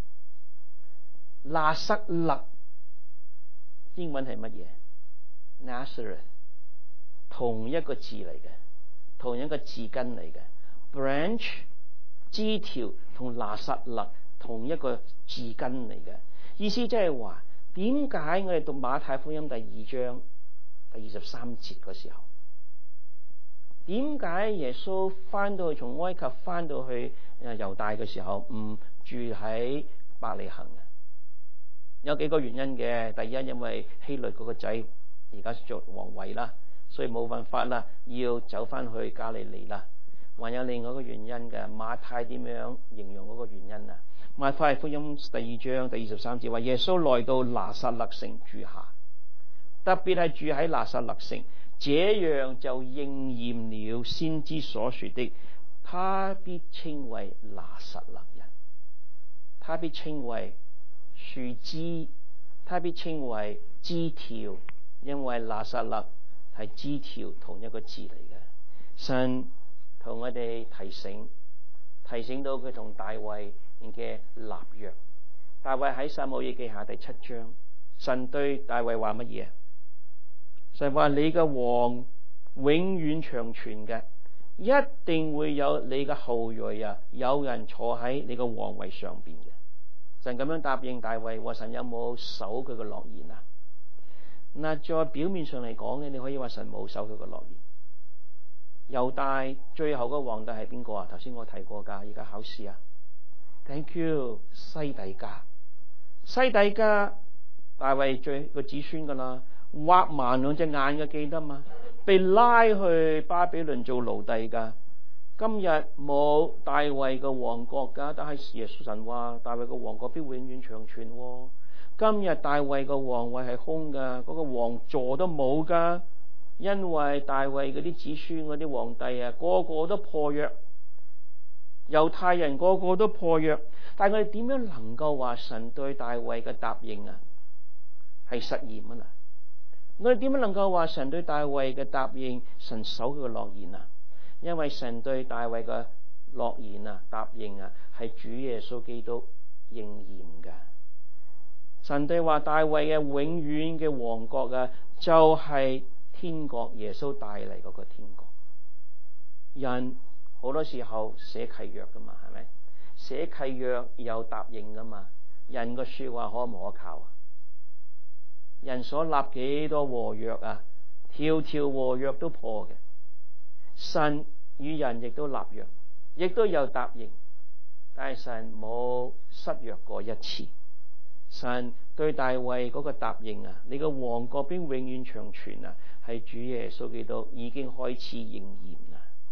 拿撒勒，英文係乜嘢 ？Nazareth， 同一個字嚟嘅，同一個字根嚟嘅。branch 枝條同拿撒勒同一個字根嚟嘅，意思即係話，點解我哋讀馬太福音第2章第23節嗰時候，點解耶穌翻到去從埃及翻到去猶大嘅時候唔住喺伯利恆啊？有幾個原因嘅。第一，因為希律嗰個仔而家做王位啦，所以冇辦法啦，要走翻去加利利啦。還有另外一個原因嘅。馬太點樣形容嗰個原因啊？馬太福音第2章第23節話，耶穌來到拿撒勒城住下。特別係住喺拿撒勒城，這樣就應驗了先知所說的，他必稱為拿撒勒人，他必稱為樹枝，他必稱為枝條，因為拿撒勒係枝條同一個字嚟嘅。神同我哋提醒到佢同大衛嘅立約。大衛喺撒母耳記下第7章，神對大衛話乜嘢？神話你嘅王永遠長存嘅，一定會有你嘅後裔啊，有人坐喺你嘅皇位上邊嘅。神咁樣答應大衛，神有冇守佢嘅諾言啊？嗱，在表面上嚟講嘅，你可以話神冇守佢嘅諾言。猶大最後嘅皇帝係邊個啊？頭先我提過噶，而家考試啊。Thank you， 西底家。西底家大衛最個子孫噶啦。挖盲兩隻眼嘅，記得嘛？被拉去巴比倫做奴隸噶。今日冇大衛嘅王國噶，但係耶穌神話大衛嘅王國必永遠長存。今日大衛嘅皇位係空噶，嗰個王座都冇噶，因為大衛嗰啲子孫嗰啲皇帝啊，個個都破約，猶太人個個都破約。但係我哋點樣能夠話神對大衛嘅答應啊係實現啊？我哋點樣能夠話神對大衛嘅答應，神守佢嘅諾言啊？因為神對大衛嘅諾言啊、答應啊，係主耶穌基督應驗嘅。神對話大衛嘅永遠嘅王國啊，就係天國，耶穌帶嚟嗰個天國。人好多時候寫契約噶嘛，係咪？寫契約有答應噶嘛？人個說話可唔可靠啊？人所立幾多和約啊，條條和約都破嘅。神與人亦都立約，亦都有答應，但係神冇失約過一次。神對大衛嗰個答應啊，你個王國必永遠長存啊，係主耶穌基督已經開始應驗啦。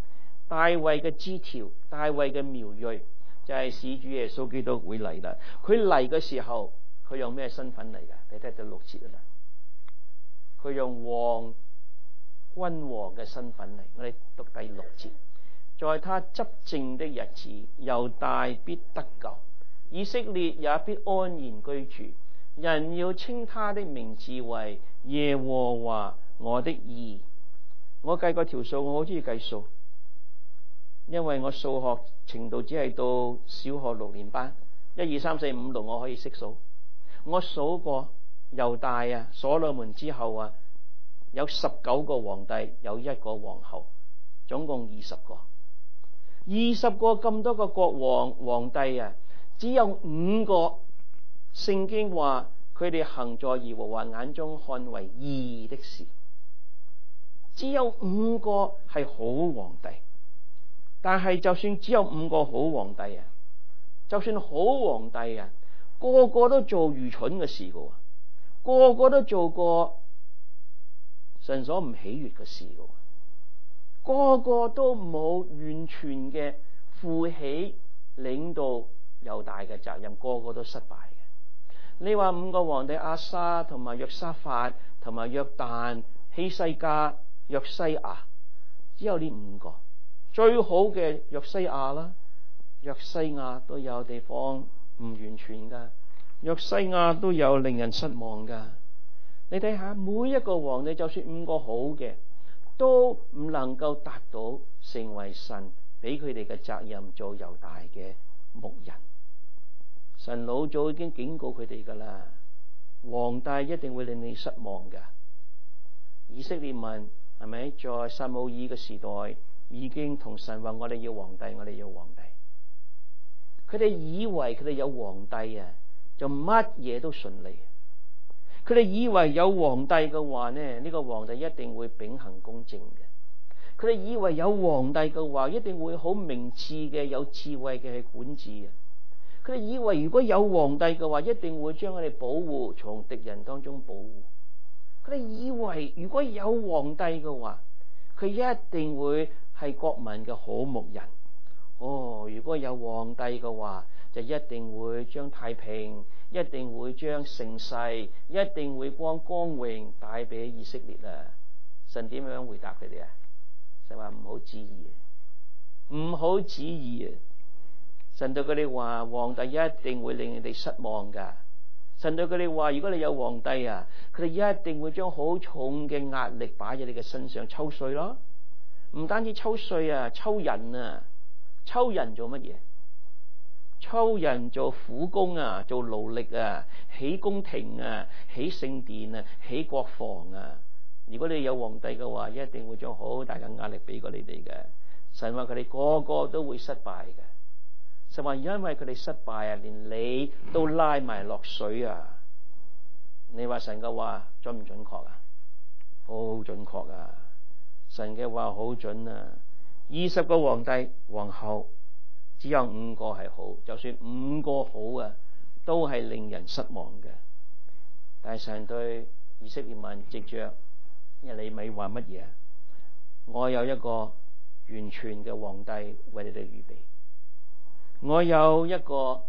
大衛嘅枝條，大衛嘅苗裔，就係使主耶穌基督會嚟啦。佢嚟嘅時候，佢用咩身份嚟㗎？你睇第6節啦，佢用君王嘅身份嚟。我哋讀第6節，在他執政的日子，猶大必得救，以色列也必安然居住。人要稱他的名字為耶和華我的義。我計過條數，我好中意計數，因為我數學程度只係到小學6年班，1、2、3、4、5、6我可以識數。我數過猶大啊，所羅門之後啊，有19個皇帝，有1個皇后，總共20個。20個咁多個國王皇帝啊，只有5個聖經話佢哋行在耶和華眼中看為義的事，只有5個係好皇帝。但係就算只有5個好皇帝啊，就算好皇帝啊，個個都做愚蠢嘅事㗎，個個都做過神所唔喜悅嘅事㗎，個個都冇完全嘅負起領導猶大嘅責任，個個都失敗嘅。你話5個皇帝亞沙同埋約沙法同埋約但、希西家、約西亞，只有呢5個。最好嘅約西亞啦，約西亞都有地方唔完全噶，約西亞都有令人失望噶。你睇下每一個皇帝，就算5個好嘅，都唔能夠達到成為神俾佢哋嘅責任做猶大嘅牧人。神老早已經警告佢哋噶啦，皇帝一定會令你失望噶。以色列民係咪在撒母耳嘅時代已經同神話我哋要皇帝，我哋要皇帝。佢哋以為佢哋有皇帝啊，就乜嘢都順利。佢哋以為有皇帝嘅話呢，呢個皇帝一定會秉行公正嘅。佢哋以為有皇帝嘅話，一定會好明智嘅、有智慧嘅去管治嘅。佢哋以為如果有皇帝嘅話，一定會將佢哋保護，從敵人當中保護。佢哋以為如果有皇帝嘅話，佢一定會係國民嘅好牧人。如果有皇帝嘅話，就一定會將太平，一定會將盛世，一定會光榮帶俾以色列啊！神點樣回答佢哋啊？神話唔好旨意，唔好旨意啊！神對佢哋話，皇帝一定會令你哋失望噶。神對佢哋話，如果你有皇帝啊，佢哋一定會將好重嘅壓力擺喺你嘅身上，抽稅咯。唔單止抽稅啊，抽人啊！抽人做乜嘢？抽人做苦工啊，做勞力啊，起宮廷啊，起聖殿啊，起國防啊。如果你有皇帝嘅話，一定會將好大嘅壓力俾過你哋嘅。神話佢哋個個都會失敗嘅。神話因為佢哋失敗啊，連你都拉埋落水啊。你話神嘅話準唔準確啊？好準確啊！神嘅話好準啊！20個皇帝皇后，只有5個係好，就算5個好啊，都係令人失望嘅。但係神對以色列民藉着耶利米話乜嘢？我有一個完全嘅皇帝為你哋預備，我有一個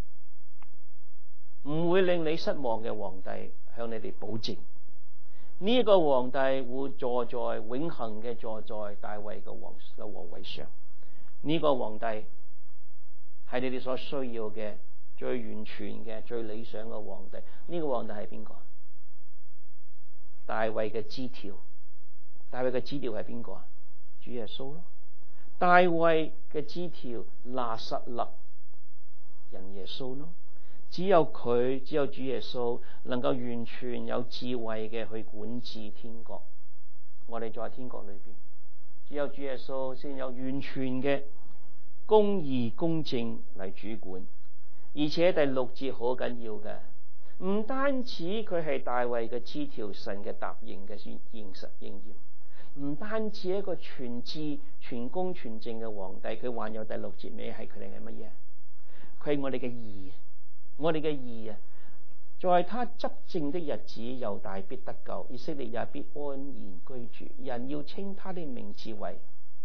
唔會令你失望嘅皇帝向你哋保證。呢個皇帝會坐在永恆嘅坐在大衛嘅皇位上。呢個皇帝係你哋所需要嘅最完全嘅最理想嘅皇帝。呢個皇帝係邊個？大衛嘅枝條。大衛嘅枝條係邊個啊？主耶穌咯。大衛嘅枝條拿撒勒人耶穌咯。只有佢，只有主耶穌能夠完全有智慧嘅去管治天國。我哋在天國裏邊，只有主耶穌先有完全嘅公義公正嚟主管。而且第6節好緊要嘅，唔單止佢係大衛嘅枝條，神嘅答應嘅現實應驗，唔單止一個全智全公全正嘅皇帝，佢還有第6節尾係佢哋係乜嘢？佢係我哋嘅義。我哋嘅義啊，在他執政的日子，猶大必得救，以色列也必安然居住。人要稱他的名字為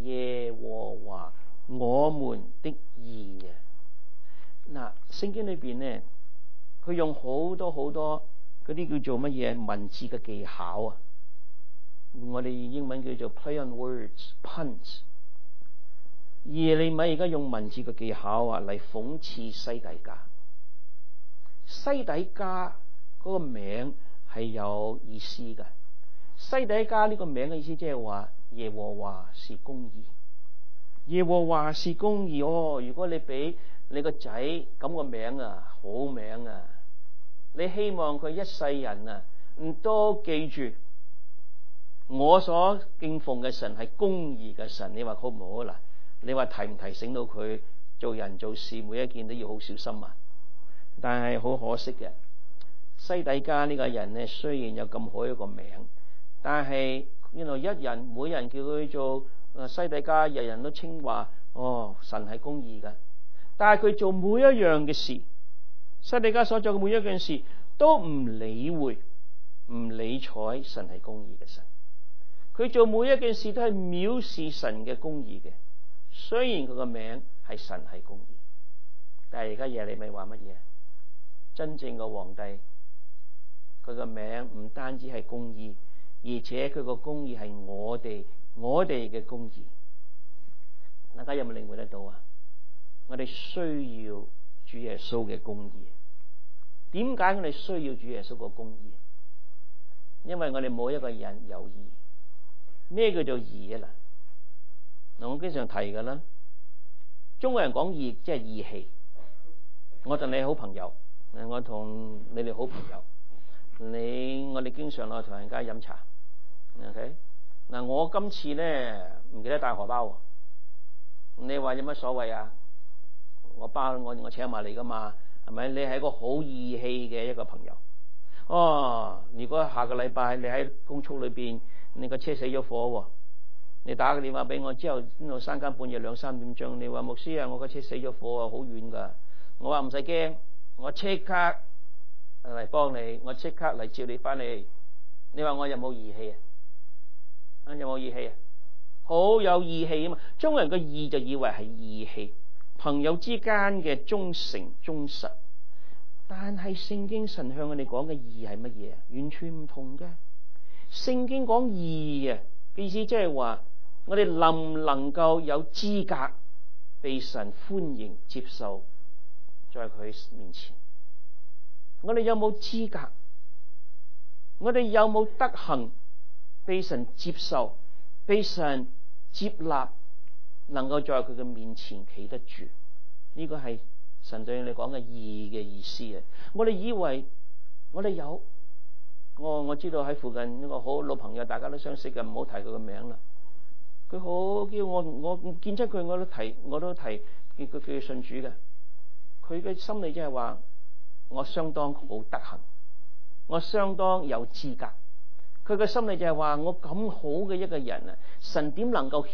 耶和華我們的義啊！嗱，聖經裏邊咧，佢用好多嗰啲叫做乜嘢文字嘅技巧啊！我哋英文叫做 play on words puns。耶利米而家用文字嘅技巧啊嚟諷刺西底家。西底家嗰個名係有意思嘅。西底家呢個名嘅意思即係話耶和華是公義。耶和華是公義哦！如果你俾你個仔咁個名啊，好名啊！你希望佢一世人啊，唔多記住我所敬奉嘅神係公義嘅神。你話好唔好嗱？你話提唔提醒到佢做人做事每一件都要好小心啊？但係好可惜嘅，西底家呢個人咧，雖然有咁好一個名，但係原來每人叫佢做西底家，人人都稱話哦，神係公義嘅。但係佢做每一樣嘅事，西底家所做嘅每一樣事都唔理會、唔理睬神係公義嘅神。佢做每一件事都係藐視神嘅公義嘅。雖然佢個名係神係公義，但係而家耶利米話乜嘢？真正嘅皇帝，佢個名唔單止係公義，而且佢個公義係我哋嘅公義。大家有冇領會得到啊？我哋需要主耶穌嘅公義。點解我哋需要主耶穌嘅公義？因為我哋冇一個人有義。咩叫做義啊？嗱，我經常提噶啦。中國人講義即係義氣。我同你好朋友，我同你哋好朋友，我哋經常落同人家飲茶。OK， 嗱，我今次咧唔記得帶荷包，你話有乜所謂啊？我請埋嚟噶嘛，係咪？你係一個好義氣嘅一個朋友。哦，如果下個禮拜你喺工速裏邊，你個車死咗火，你打個電話俾我之後，呢度三更半夜2、3點鐘，你話牧師啊，我個車死咗火啊，好遠噶。我話唔使驚，我即刻嚟幫你，我即刻嚟接你翻嚟。你話我有冇義氣啊？有冇義氣啊？好有義氣啊嘛！中國人嘅義就以為係義氣，朋友之間嘅忠誠忠實。但係聖經神向我哋講嘅義係乜嘢？完全唔同嘅。聖經講義啊嘅意思即係話，我哋能唔能夠有資格被神歡迎接受在佢面前？我哋有冇資格？我哋有冇德行被神接受、被神接納，能夠在佢嘅面前企得住？呢個係神對你講嘅義嘅意思啊！我哋以為我哋有，我知道喺附近一個好老朋友，大家都相識嘅，唔好提佢個名啦。佢好叫我見親佢，我都提叫佢信主嘅。佢嘅心理即係話，我相當好德行，我相當有資格。佢嘅心理就係話，我咁好嘅一個人啊，神點能夠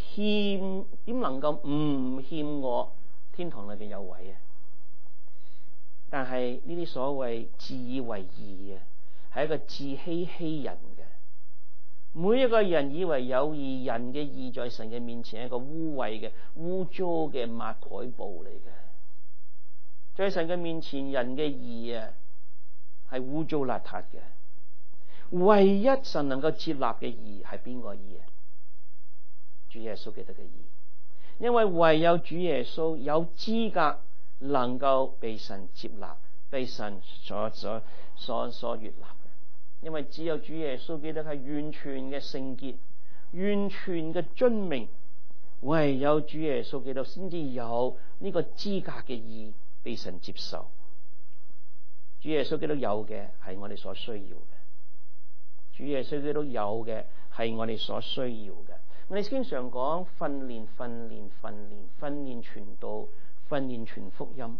唔欠我天堂裏邊有位啊？但係呢啲所謂自以為義啊，係一個自欺人嘅。每一個人以為有義，人嘅義在神嘅面前係一個污穢嘅、污糟嘅抹台布嚟嘅。在神嘅面前，人嘅義啊係污糟邋遢嘅。唯一神能夠接納嘅義係邊個義啊？主耶穌基督嘅義。因為唯有主耶穌有資格能夠被神接納，被神所悅納嘅。因為只有主耶穌基督係完全嘅聖潔、完全嘅遵命，唯有主耶穌基督先至有呢個資格嘅義被神接受。主耶穌基督有嘅係我哋所需要嘅，主耶穌基督有嘅係我哋所需要嘅。我哋經常講訓練傳道，訓練傳福音，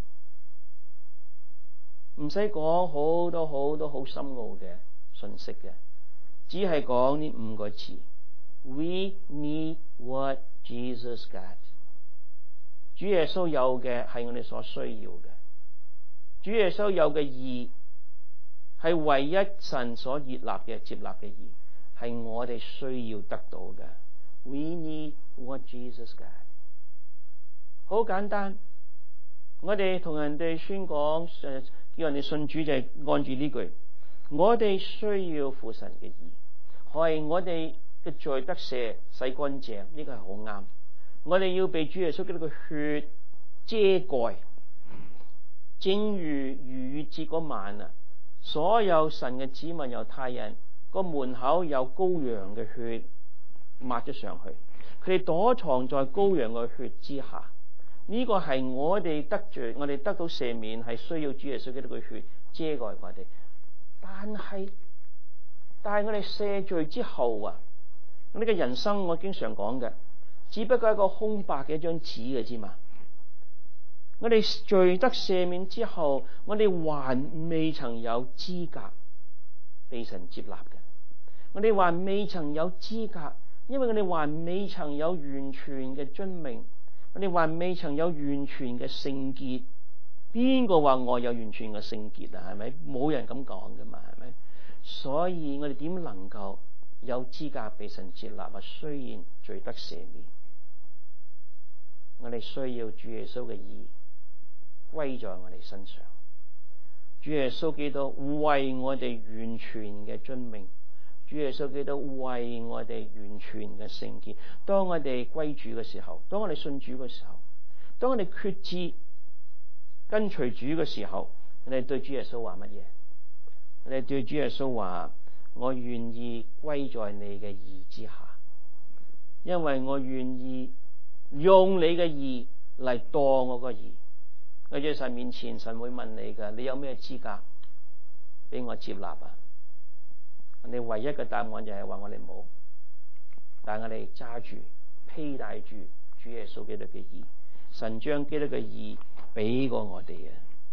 唔使講好多好深奧嘅信息嘅，只係講呢5個字 ：We need what Jesus got。主耶穌有嘅係我哋所需要嘅，主耶穌有嘅義係唯一神所接納嘅義，係我哋需要得到嘅。We need what Jesus got。好簡單，我哋同人哋宣講，叫人哋信主就係按住呢句，我哋需要父神嘅義，係我哋嘅罪得赦洗乾淨，呢個係好啱。我哋要被主耶穌基督嘅血遮蓋，正如逾越節嗰晚啊，所有神嘅子民猶太人個門口有羔羊嘅血抹咗上去，佢哋躲藏在羔羊嘅血之下。呢個係我哋得罪，我哋得到赦免係需要主耶穌基督嘅血遮蓋我哋。但係我哋赦罪之後啊，呢個人生我經常講嘅，只不過係一個空白嘅一張紙嘅啫嘛。我哋罪得赦免之後，我哋還未曾有資格被神接納嘅。我哋還未曾有資格，因為我哋還未曾有完全嘅遵命，我哋還未曾有完全嘅聖潔。邊個話我有完全嘅聖潔啊？係咪？冇人咁講噶嘛？係咪？所以我哋點能夠有資格被神接納啊？雖然罪得赦免，我哋需要主耶穌嘅義歸在我哋身上。主耶穌基督為我哋完全嘅遵命，主耶穌基督為我哋完全嘅聖潔。當我哋歸主嘅時候，當我哋信主嘅時候，當我哋決志跟隨主嘅時候，我哋對主耶穌話乜嘢？我哋對主耶穌話：我願意歸在你嘅義之下，因為我願意用你嘅義嚟當我個義。喺在神面前，神會問你㗎，你有咩資格俾我接納啊？你唯一嘅答案就係話我哋冇，但係我哋揸住披戴住主耶穌基督嘅義，神將基督嘅義俾過我哋啊！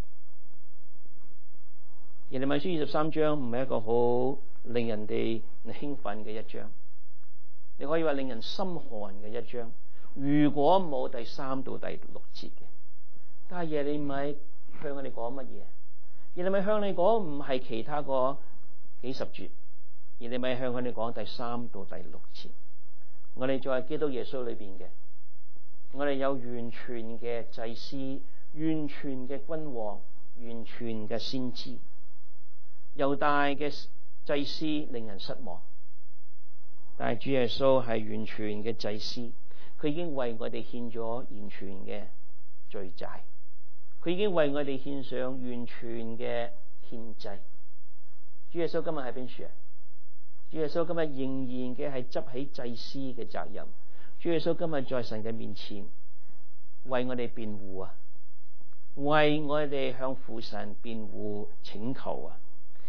耶利米書23章唔係一個好令人哋興奮嘅一章，你可以話令人心寒嘅一章。如果冇第3到第6節嘅，但係耶利米向我哋講乜嘢？耶利米向你講唔係其他個幾十節，耶利米向我哋講第3到第6節。我哋在基督耶穌裏邊嘅，我哋有完全嘅祭司，完全嘅君王，完全嘅先知。猶大嘅祭司令人失望，但係主耶穌係完全嘅祭司，佢已經為我哋獻咗完全嘅罪債，佢已經為我哋獻上完全嘅獻祭。主耶穌今日喺邊處啊？主耶穌今日仍然嘅係執起祭司嘅責任。主耶穌今日在神嘅面前為我哋辯護啊，為我哋向父神辯護請求啊。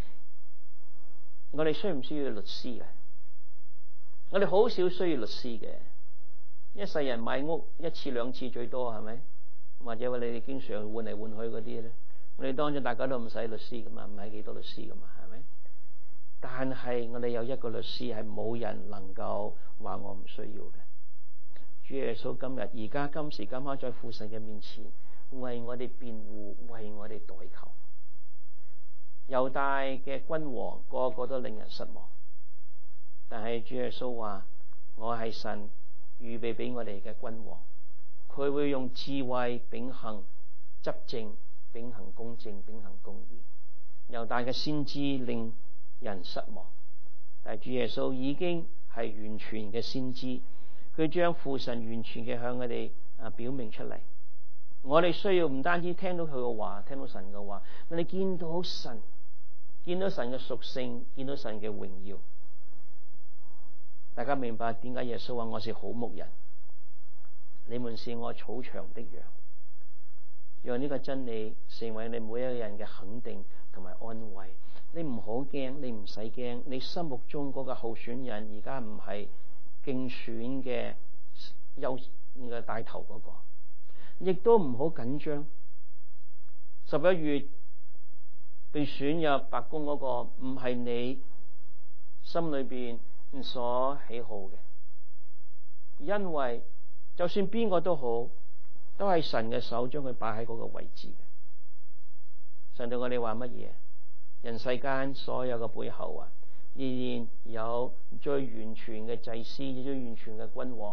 我哋需唔需要律師嘅？我哋好少需要律師嘅，一世人買屋1次2次最多，係咪？或者話你哋經常換嚟換去嗰啲咧，我哋當然大家都唔使律師噶嘛，唔係幾多律師噶嘛，係咪？但係我哋有一個律師係冇人能夠話我唔需要嘅。主耶穌今日而家今時今刻在父神嘅面前為我哋辯護，為我哋代求。猶大嘅君王個個都令人失望，但係主耶穌話：我係神預備俾我哋嘅君王，佢會用智慧秉行執政，秉行公正，秉行公義。猶大嘅先知令人失望，但係主耶穌已經係完全嘅先知，佢將父神完全嘅向我哋表明出嚟。我哋需要唔單止聽到佢嘅話，聽到神嘅話，我哋見到神，見到神嘅屬性，見到神嘅榮耀。大家明白點解耶穌話我是好牧人，你們是我草場的羊，讓呢個真理成為你每一個人嘅肯定同埋安慰。你唔好驚，你唔使驚，你心目中嗰個候選人而家唔係競選嘅嘅帶頭嗰個，亦都唔好緊張。11月被選入白宮嗰個唔係你心裏邊所喜好嘅，因為就算邊個都好，都係神嘅手將佢擺喺嗰個位置嘅。神對我哋話乜嘢？人世間所有嘅背後仍然有最完全嘅祭司，最完全嘅君王，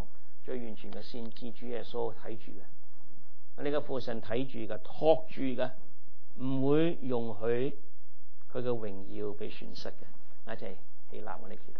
最完全嘅先知主耶穌睇住嘅，我哋嘅父神睇住嘅，托住嘅，唔會容許佢嘅榮耀被損失嘅。一齊起立，我哋祈禱。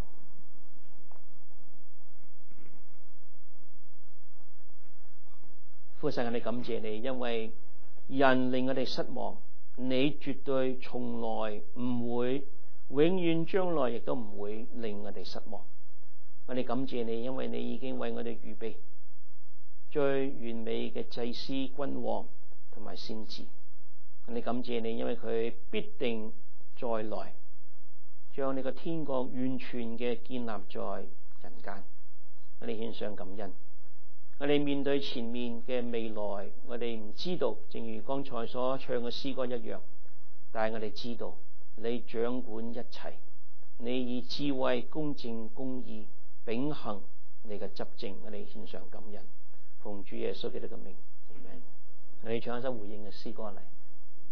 父神，我哋感謝你，因為人令我哋失望，你絕對從來唔會，永遠將來亦都唔會令我哋失望。我哋感謝你，因為你已經為我哋預備最完美嘅祭司、君王同埋先知。我哋感謝你，因為佢必定再來，將呢個天國完全嘅建立在人間。我哋獻上感恩。我哋面對前面嘅未來，我哋唔知道，正如剛才所唱嘅詩歌一樣，但係我哋知道你掌管一切，你以智慧、公正、公義秉行你嘅執政。我哋獻上感恩，奉主耶穌基督嘅名，阿們。我哋唱一首回應嘅詩歌嚟。